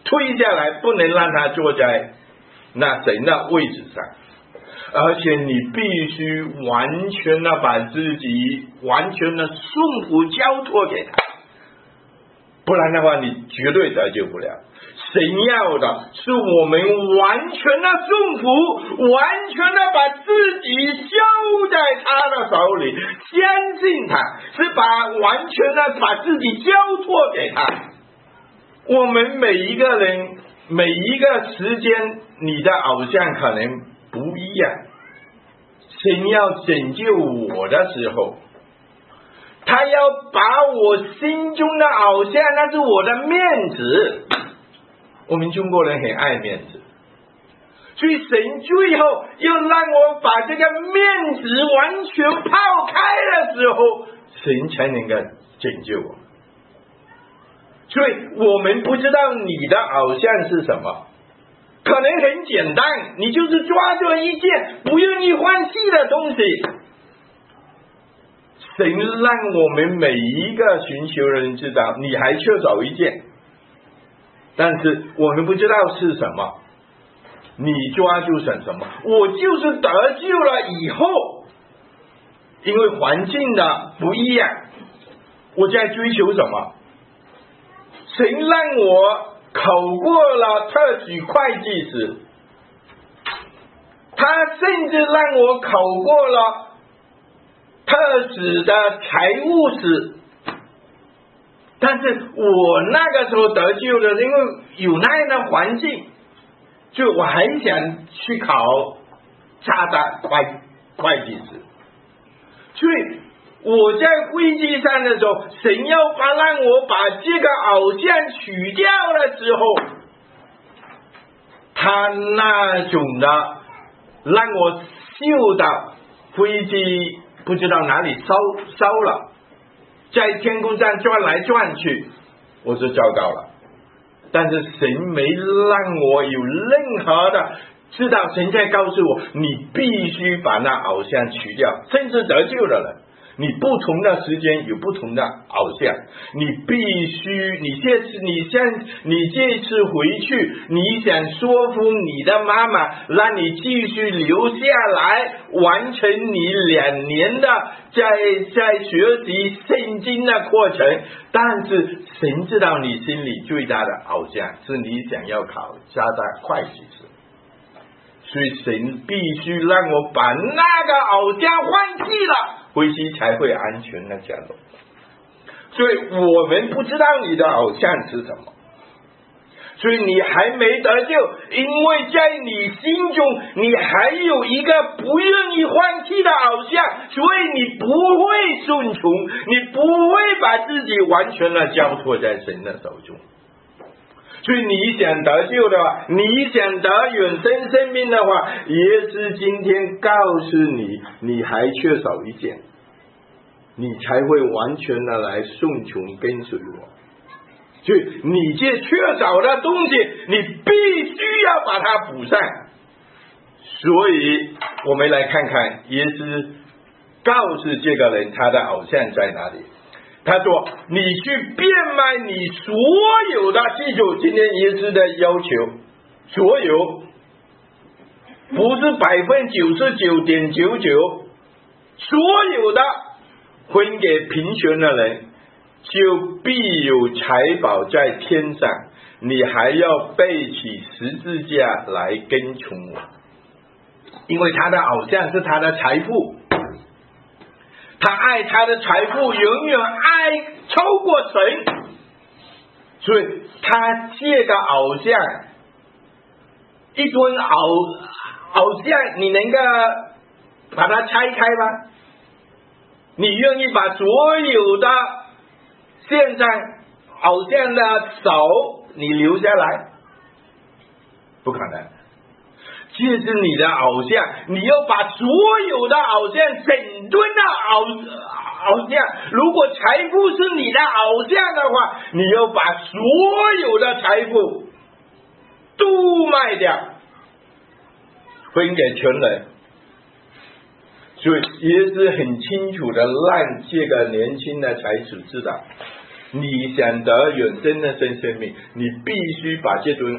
推下来，不能让他坐在那神的位置上，而且你必须完全的把自己完全的顺服交托给他，不然的话你绝对得救不了。神要的是我们完全的顺服，完全的把自己交在他的手里，相信他，是完全的把自己交托给他。我们每一个人每一个时间，你的偶像可能不一样。神要拯救我的时候，他要把我心中的偶像，那是我的面子。我们中国人很爱面子，所以神最后要让我把这个面子完全抛开的时候，神才能够拯救我。所以我们不知道你的偶像是什么，可能很简单，你就是抓住一件不愿意放弃的东西。神让我们每一个寻求人知道，你还缺少一件，但是我们不知道是什么，你抓住什么？我就是得救了以后，因为环境的不一样，我在追求什么？神让我考过了特许会计师，他甚至让我考过了特许的财务师。但是我那个时候得救的，因为有那样的环境，就我很想去考查的会计师。所以我在会计上的时候，神要让我把这个偶像取掉的时候，他那种的让我嗅到飞机不知道哪里烧了，在天空上转来转去，我说糟糕了。但是神没让我有任何的知道，神在告诉我，你必须把那偶像取掉，甚至得救的人，你不同的时间有不同的偶像，你必须，你这次回去，你想说服你的妈妈，让你继续留下来，完成你2年的在学习圣经的过程，但是神知道你心里最大的偶像是你想要考加大会计师，所以神必须让我把那个偶像放弃了，回去才会安全的降落。所以我们不知道你的偶像是什么，所以你还没得救，因为在你心中你还有一个不愿意放弃的偶像，所以你不会顺从，你不会把自己完全的交托在神的手中。所以你想得救的话，你想得永生生命的话，耶稣今天告诉你，你还缺少一件，你才会完全的来顺从跟随我。所以你这缺少的东西，你必须要把它补上。所以我们来看看耶稣告诉这个人他的偶像在哪里。他说，你去变卖你所有的，记住今天耶稣的要求，所有不是99.99%，所有的分给贫穷的人，就必有财宝在天上，你还要背起十字架来跟从我。因为他的偶像是他的财富，他爱他的财富，永远爱超过神，所以他这个偶像，一尊偶像，你能够把它拆开吗？你愿意把所有的现在偶像的手你留下来？不可能。这是你的偶像，你要把所有的偶像，整吨的偶像，如果财富是你的偶像的话，你要把所有的财富都卖掉，分给全人。所以耶稣很清楚的让这个年轻的财主知道， 你想得永生的生命，你必须把这尊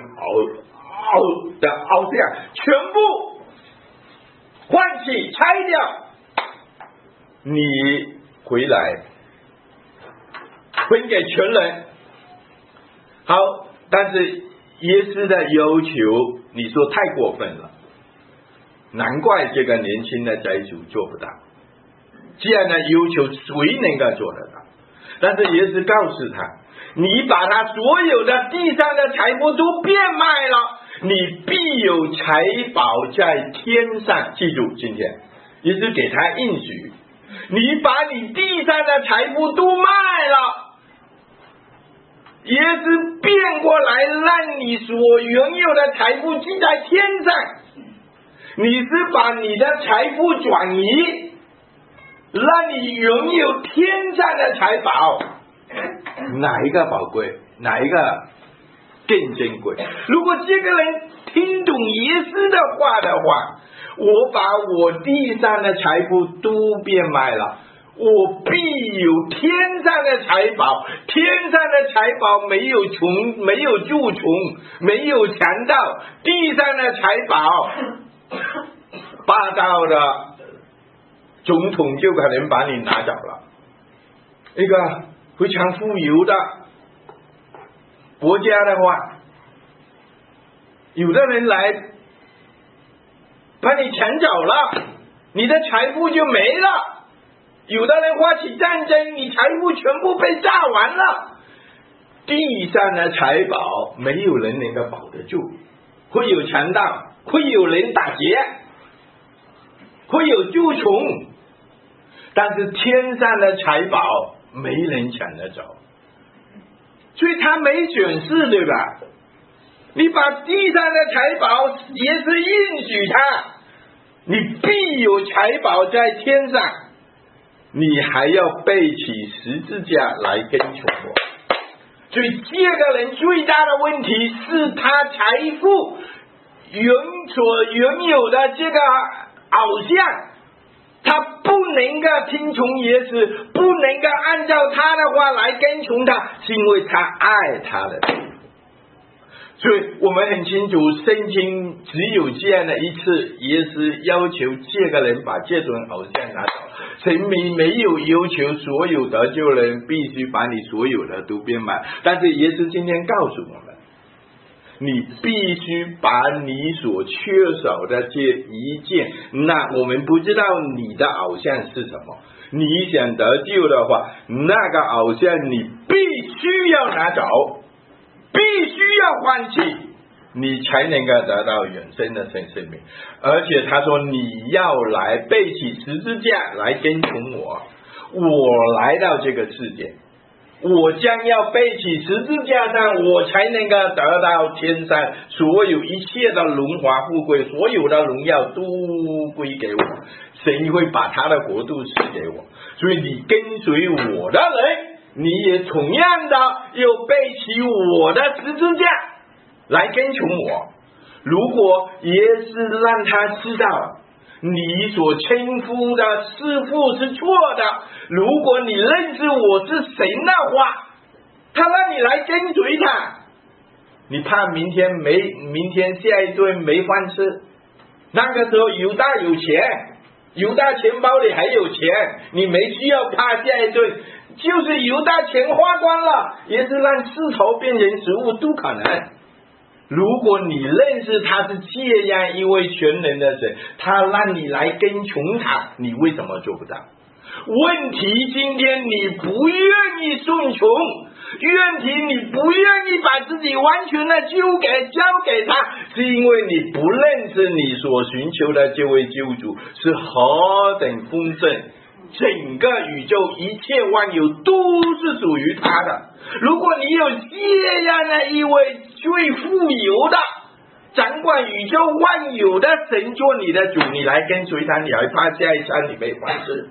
偶像全部唤起拆掉，你回来分给全人。好，但是耶稣的要求你说太过分了，难怪这个年轻的财主做不到。这样的要求谁能够做得到？但是耶稣告诉他，你把他所有的地上的财富都变卖了，你必有财宝在天上。记住，今天耶稣给他应许，你把你地上的财富都卖了，耶稣变过来让你所拥有的财富记在天上。你是把你的财富转移，让你拥有天上的财宝。哪一个宝贵，哪一个更珍贵？如果这个人听懂耶稣的话的话，我把我地上的财富都变卖了，我必有天上的财宝。天上的财宝没有穷，没有蛀虫，没有强盗。地上的财宝，霸道的总统就可能把你拿走了。一个非常富有的国家的话，有的人来把你抢走了，你的财富就没了。有的人发起战争，你财富全部被炸完了。地上的财宝没有人能够保得住，会有强盗，会有人打劫，会有蛀虫，但是天上的财宝没人抢得走，所以他没损失，对吧？你把地上的财宝也是应许他，你必有财宝在天上，你还要背起十字架来跟从我。所以这个人最大的问题是他财富所拥有的这个偶像，他不能够听从耶稣，不能够按照他的话来跟从他，是因为他爱他的人。所以我们很清楚，圣经只有这样的一次，耶稣要求这个人把这尊偶像拿走。神明没有要求所有得救人必须把你所有的都变卖，但是耶稣今天告诉我们，你必须把你所缺少的这一件，那我们不知道你的偶像是什么，你想得救的话，那个偶像你必须要拿走，必须要放弃，你才能够得到永生的生命。而且他说，你要来背起十字架来跟从我，我来到这个世界，我将要背起十字架上，我才能够得到天上所有一切的荣华富贵，所有的荣耀都归给我，神会把他的国度赐给我。所以你跟随我的人，你也同样的要背起我的十字架来跟从我。如果耶稣让他知道你所称呼的师父是错的，如果你认识我是神的话，他让你来跟随他，你怕明天下一顿没饭吃？那个时候犹大有钱，犹大钱包里还有钱，你没需要怕下一顿，就是犹大钱花光了，也是让石头变成食物都可能。如果你认识他是这样一位全能的神，他让你来跟从他，你为什么做不到？问题今天你不愿意顺从，问题你不愿意把自己完全的交给他，是因为你不认识你所寻求的这位救主是何等丰盛，整个宇宙一切万有都是属于他的。如果你有这样的一位最富有的掌管宇宙万有的神做你的主，你来跟随他，你还怕下一餐你没饭吃？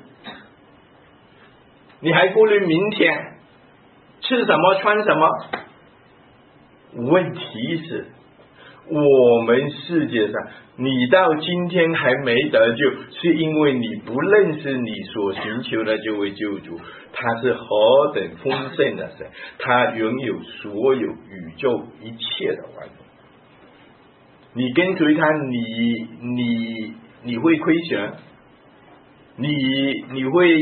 你还顾虑明天吃什么穿什么？问题是我们世界上，你到今天还没得救，是因为你不认识你所寻求的这位救主，他是何等丰盛的神，他拥有所有宇宙一切的万有。你跟随他，你会亏损，你会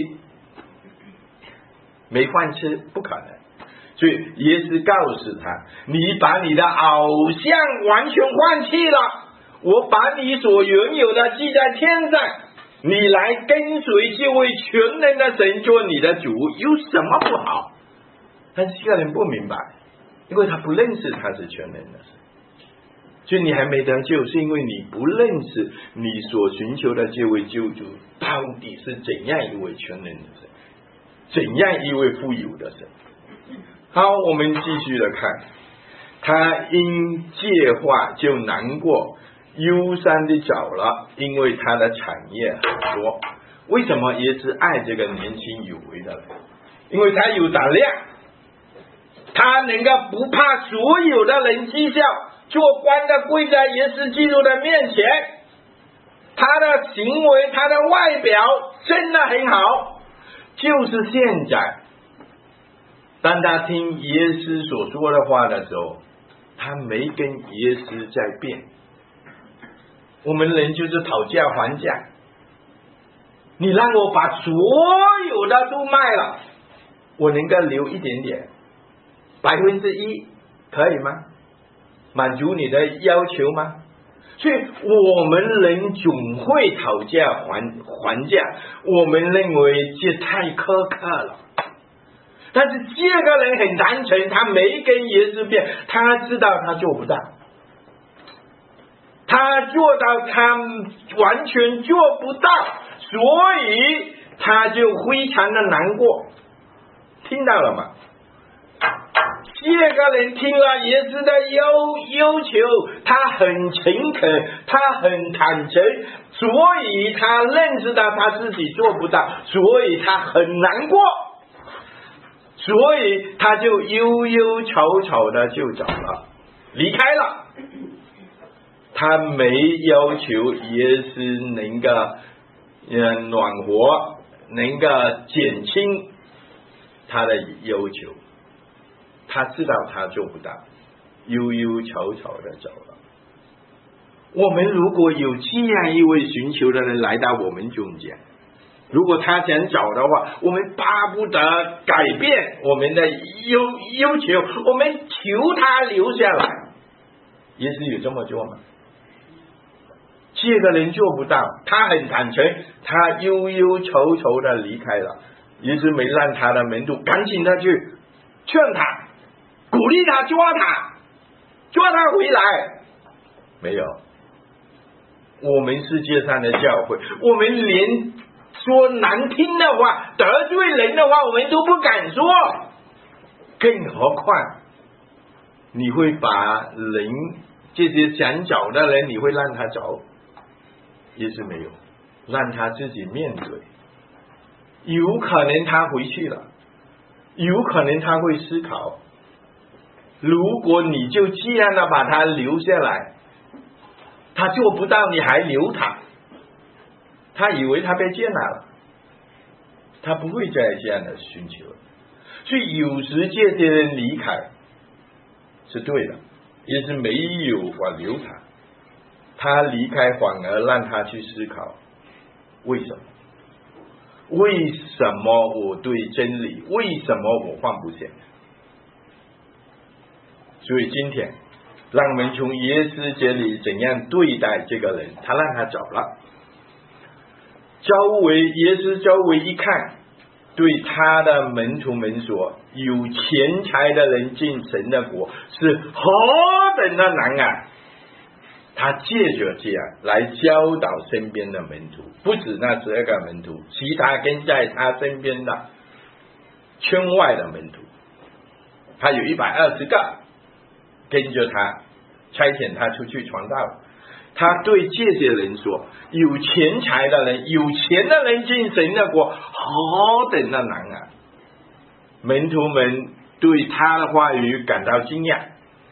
没饭吃，不可能。所以耶稣告诉他，你把你的偶像完全放弃了，我把你所拥有的记在天上，你来跟随这位全能的神做你的主，有什么不好？但是这个人不明白，因为他不认识他是全能的神。所以你还没得救，是因为你不认识你所寻求的这位救主到底是怎样一位全能的神，怎样一位富有的神。好，我们继续的看，他因借话就难过，忧伤的走了，因为他的产业很多。为什么耶稣爱这个年轻有为的人？因为他有胆量，他能够不怕所有的人讥笑，做官的跪在耶稣基督的面前，他的行为他的外表真的很好。就是现在当他听耶稣所说的话的时候，他没跟耶稣在辩。我们人就是讨价还价，你让我把所有的都卖了，我能够留一点点1%，可以吗？满足你的要求吗？所以我们人总会讨价还价，我们认为这太苛刻了。但是这个人很单纯，他没跟耶稣辩，他知道他做不到，他做到他完全做不到，所以他就非常的难过。听到了吗？这个人听了耶稣的要求，他很诚恳，他很坦诚，所以他认识到他自己做不到，所以他很难过，所以他就忧忧愁愁的就走了，离开了。他没要求耶稣能够暖和，能够减轻他的要求，他知道他做不到，忧忧愁愁的走了。我们如果有这样一位寻求的人来到我们中间，如果他想走的话，我们巴不得改变我们的要求，我们求他留下来。耶稣有这么做吗？这个人做不到，他很坦诚，他忧忧愁愁的离开了。耶稣没让他的门徒赶紧的去劝他，鼓励他，抓他回来。没有。我们世界上的教会，我们连说难听的话，得罪人的话，我们都不敢说，更何况你会把人这些想走的人，你会让他走？也是没有，让他自己面对。有可能他回去了，有可能他会思考，如果你就这样的把他留下来，他做不到，你还留他，他以为他被接纳了，他不会再这样的寻求。所以有时这些人离开是对的，也是没有挽留他，他离开反而让他去思考，为什么？为什么我对真理，为什么我放不下？所以今天让我们从耶稣这里怎样对待这个人，他让他走了，耶稣周围一看，对他的门徒们说，有钱财的人进神的国是何等的难啊。他借着这样来教导身边的门徒，不止那12个门徒，其他跟在他身边的圈外的门徒，他有120个跟着他，差遣他出去传道。他对这些人说，有钱财的人，有钱的人进神的国何等的难啊。门徒们对他的话语感到惊讶，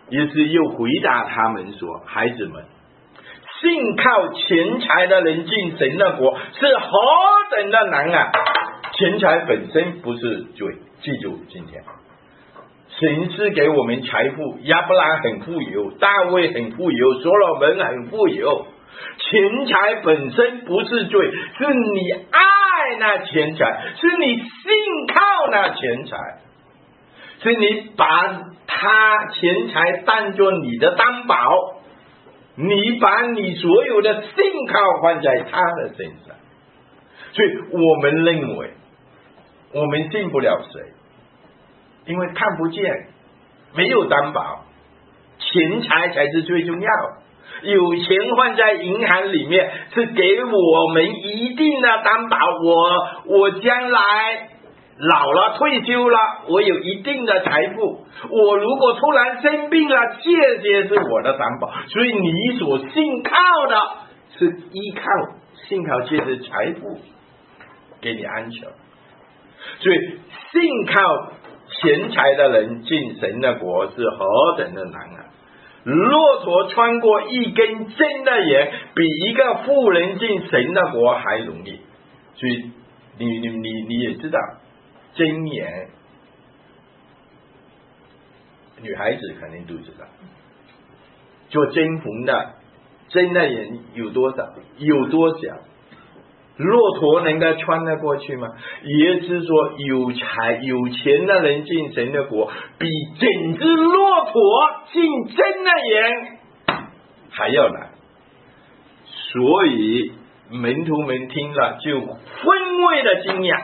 耶稣又回答他们说：孩子们，信靠钱财的人进神的国是何等的难啊！钱财本身不是罪，记住今天神是给我们财富，亚伯拉很富有，大卫很富有，所罗门很富有。钱财本身不是罪，是你爱那钱财，是你信靠那钱财，是你把他钱财当作你的担保，你把你所有的信靠放在他的身上。所以我们认为我们信不了谁，因为看不见，没有担保，钱财才是最重要。有钱放在银行里面是给我们一定的担保，我将来老了退休了，我有一定的财富，我如果突然生病了，这些是我的担保。所以你所信靠的是依靠信靠这些财富给你安全。所以信靠钱财的人进神的国是何等的难啊！骆驼穿过一根针的眼，比一个妇人进神的国还容易。所以你也知道，针眼女孩子肯定都知道，做针缝的针的眼有多少，有多小，骆驼能够穿得过去吗？也就是说，有钱的人进神的国，比整只骆驼进针的眼还要难。所以门徒们听了就分外的惊讶，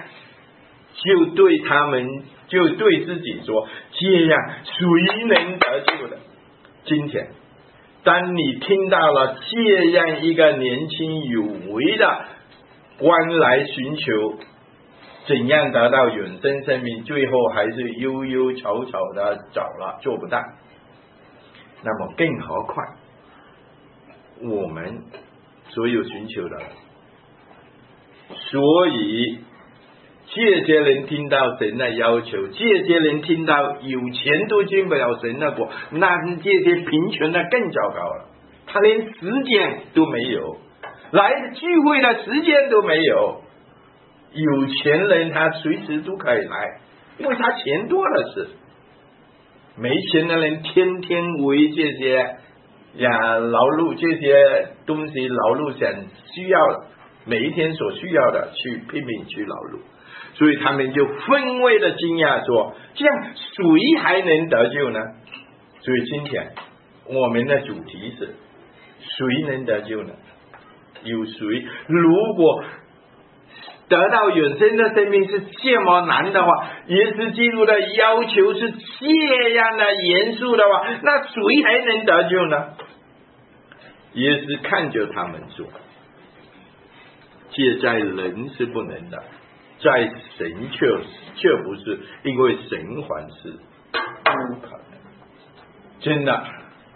就对自己说：这样谁能得救的？今天当你听到了这样一个年轻有为的官来寻求怎样得到永生生命，最后还是忧忧愁愁的走了，做不到，那么更何况我们所有寻求的人。所以这些人听到神的要求，这些人听到有钱都进不了神的国，那这些贫穷的更糟糕了，他连时间都没有，来聚会的时间都没有。有钱人他随时都可以来，因为他钱多的是。没钱的人天天为这些劳碌，这些东西劳碌想需要的，每一天所需要的去拼命去劳碌，所以他们就分外的惊讶说：这样谁还能得救呢？所以今天我们的主题是谁能得救呢？有谁？如果得到永生的生命是这么难的话，耶稣基督的要求是这样的严肃的话，那谁还能得救呢？耶稣看着他们说：这在人是不能的，在神却不是，因为神还是不可能。真的，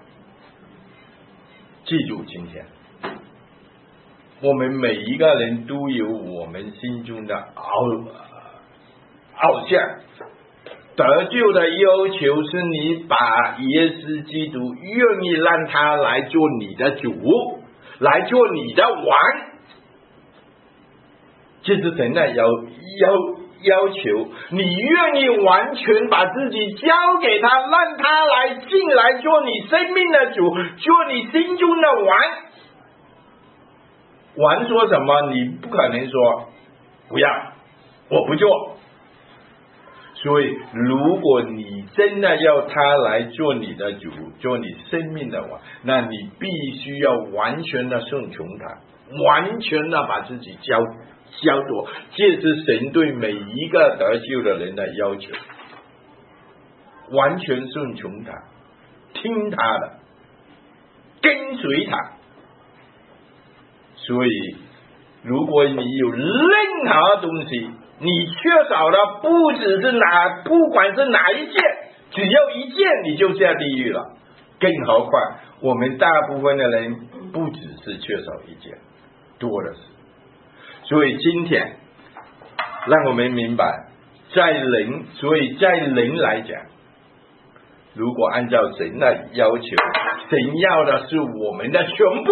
记住今天我们每一个人都有我们心中的偶像。得救的要求是你把耶稣基督愿意让他来做你的主，来做你的王，这是神的要求。你愿意完全把自己交给他，让他来进来做你生命的主，做你心中的王。王说什么，你不可能说不要，我不做。所以如果你真的要他来做你的主，做你生命的王，那你必须要完全的顺从他，完全的把自己交托。这是神对每一个得救的人的要求，完全顺从他，听他的，跟随他。所以如果你有任何东西你缺少的，不管是哪一件，只要一件你就下地狱了，更何况我们大部分的人不只是缺少一件，多的是。所以今天让我们明白，所以在人来讲， 如果按照神的要求，神要的是我们的全部。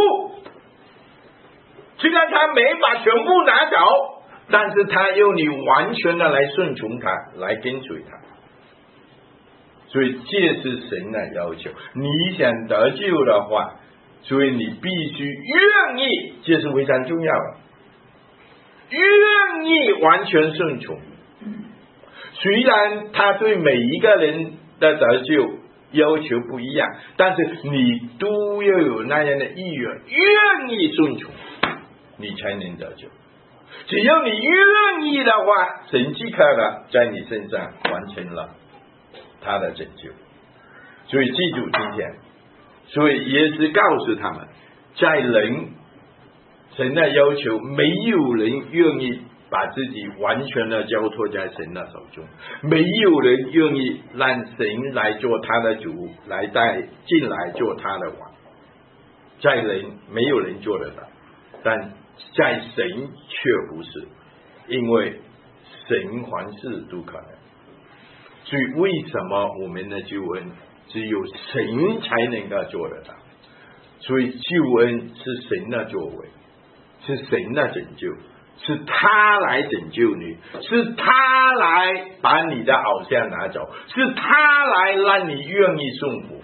虽然他没把全部拿走，但是他要你完全的来顺从他，来跟随他。所以这是神的要求。你想得救的话，所以你必须愿意，这是非常重要的，愿意完全顺从。虽然他对每一个人的得救要求不一样，但是你都要有那样的意愿，愿意顺从，你才能得救。只要你愿意的话，神即刻的在你身上完成了他的拯救。所以记住今天，所以耶稣告诉他们，在人神的要求，没有人愿意把自己完全的交托在神的手中，没有人愿意让神来做他的主，来带进来做他的王。在人没有人做得到，但在神却不是，因为神凡事都可能。所以为什么我们的救恩只有神才能够做得到？所以救恩是神的作为，是神的拯救，是他来拯救你，是他来把你的偶像拿走，是他来让你愿意顺服，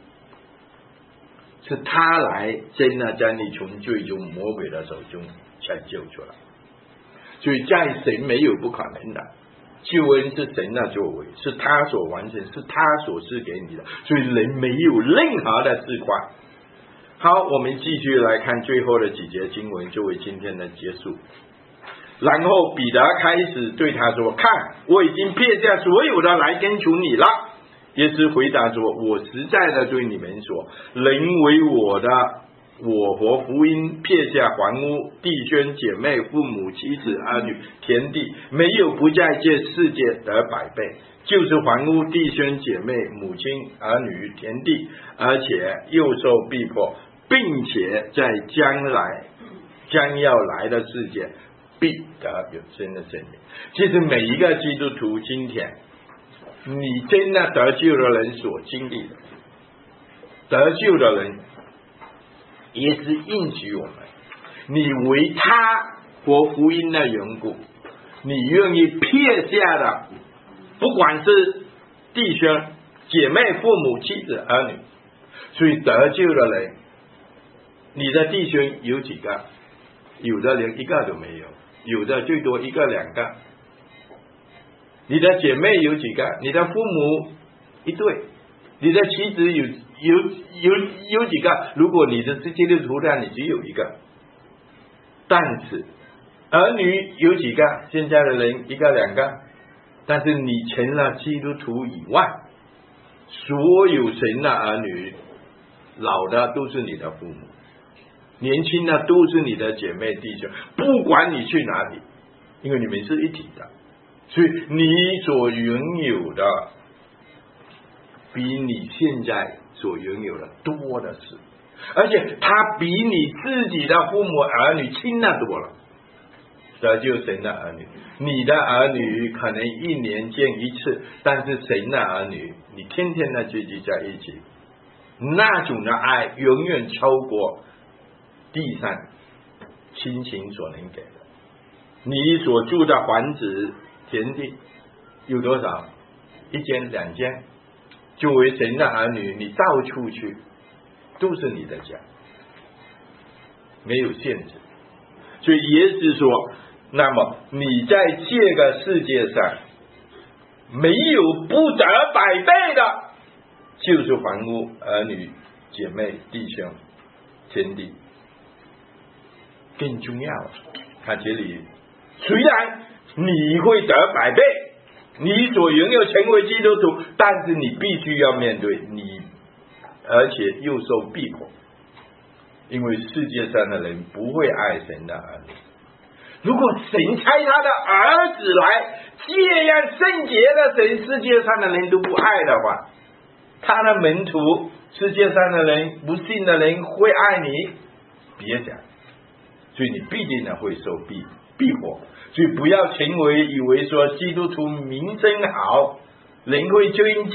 是他来真的将你从最终魔鬼的手中拯救出来。所以在神没有不可能的，救恩是神的作为，是他所完成，是他所赐给你的，所以人没有任何的自夸。好，我们继续来看最后的几节经文作为今天的结束。然后彼得开始对他说，看，我已经撇下所有的来跟从你了。耶稣回答说，我实在的对你们说，人为我和福音撇下房屋、弟兄姐妹、父母、妻子、儿女、田地，没有不在这世界得100倍，就是房屋、弟兄姐妹、母亲、儿女、田地，而且又受逼迫，并且在将要来的世界必得有真的生命。其实每一个基督徒今天，你真的得救的人所经历的，得救的人也是应许我们，你为他和福音的缘故，你愿意撇下的，不管是弟兄姐妹、父母、妻子、儿女，所以得救的人，你的弟兄有几个？有的连一个都没有，有的最多1个2个。你的姐妹有几个？你的父母1对，你的妻子有几个？如果你的基督徒呢，你只有1个。但是儿女有几个？现在的人1个2个。但是你成了基督徒以外，所有神的儿女，老的都是你的父母，年轻的都是你的姐妹弟兄，不管你去哪里，因为你们是一体的，所以你所拥有的比你现在所拥有的多的是，而且他比你自己的父母儿女亲的多了。得救神的儿女，你的儿女可能1年见1次，但是神的儿女，你天天的聚集在一起，那种的爱永远超过地上亲情所能给的。你所住的房子、田地有多少？1间2间，作为神的儿女，你到处去都是你的家，没有限制。所以耶稣说，那么你在这个世界上没有不得100倍的，就是房屋、儿女、姐妹、弟兄、田地。更重要，他这里虽然你会得100倍，你所拥有成为基督徒，但是你必须要面对你，而且又受逼迫，因为世界上的人不会爱神的儿女。如果神差他的儿子来，这样圣洁的神世界上的人都不爱的话，他的门徒世界上的人不信的人会爱你？别讲。所以你必定的会受逼迫，所以不要以为说基督徒名声好，人会尊敬，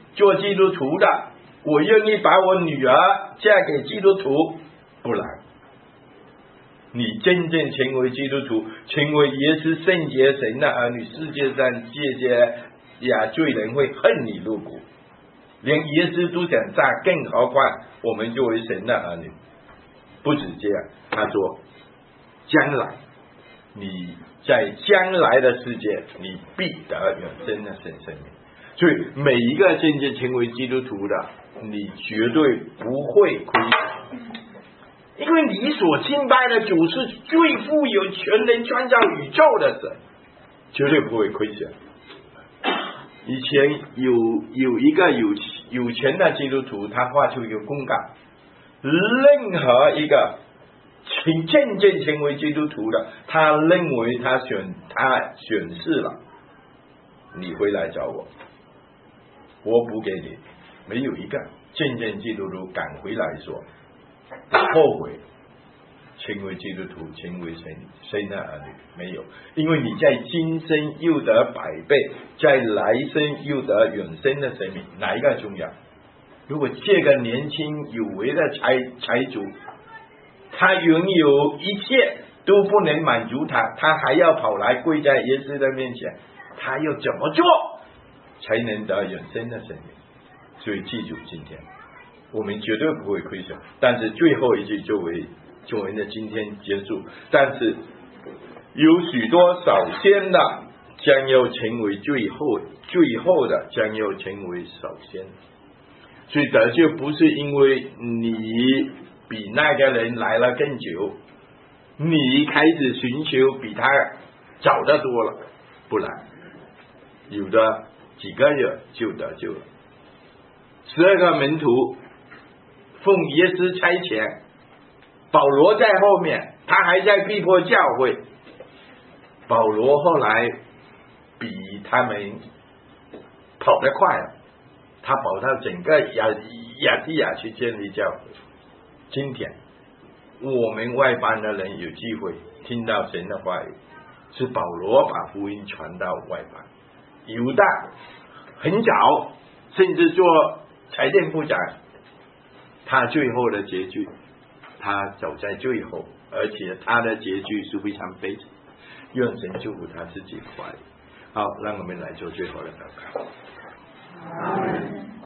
做基督徒的，我愿意把我女儿嫁给基督徒，不然你真正成为基督徒，成为耶稣圣洁神的儿女，世界上这些罪人会恨你入骨，连耶稣都想杀，更何况我们作为神的儿女。不止这样，他说将来你在将来的世界你必得永生的生命。所以每一个真正成为基督徒的，你绝对不会亏损，因为你所敬拜的主是最富有全能创造宇宙的神，绝对不会亏损。以前有一个有钱的基督徒，他发出一个公告，任何一个真正成为基督徒的，他认为他选世了，你回来找我，我补给你。没有一个真正基督徒敢回来说后悔成为基督徒，成为神的儿女，没有。因为你在今生又得100倍，在来生又得永生的生命，哪一个重要？如果这个年轻有为的财主，他拥有一切都不能满足他还要跑来跪在耶稣的面前，他要怎么做才能得永生的生命？所以记住，今天我们绝对不会亏损。但是最后一句作为的今天结束，但是有许多首先的将要成为最后的将要成为首先。所以得救不是因为你比那个人来了更久，你开始寻求比他早得多了，不然有的几个月就得救了。12个门徒奉耶稣差遣，保罗在后面，他还在逼迫教会。保罗后来比他们跑得快了，他跑到整个亚细亚去建立教会。今天我们外邦的人有机会听到神的话语，是保罗把福音传到外邦。犹大很早甚至做财政部长，他最后的结局，他走在最后，而且他的结局是非常悲惨。愿神祝福他自己的话语。好，让我们来做最后的祷告。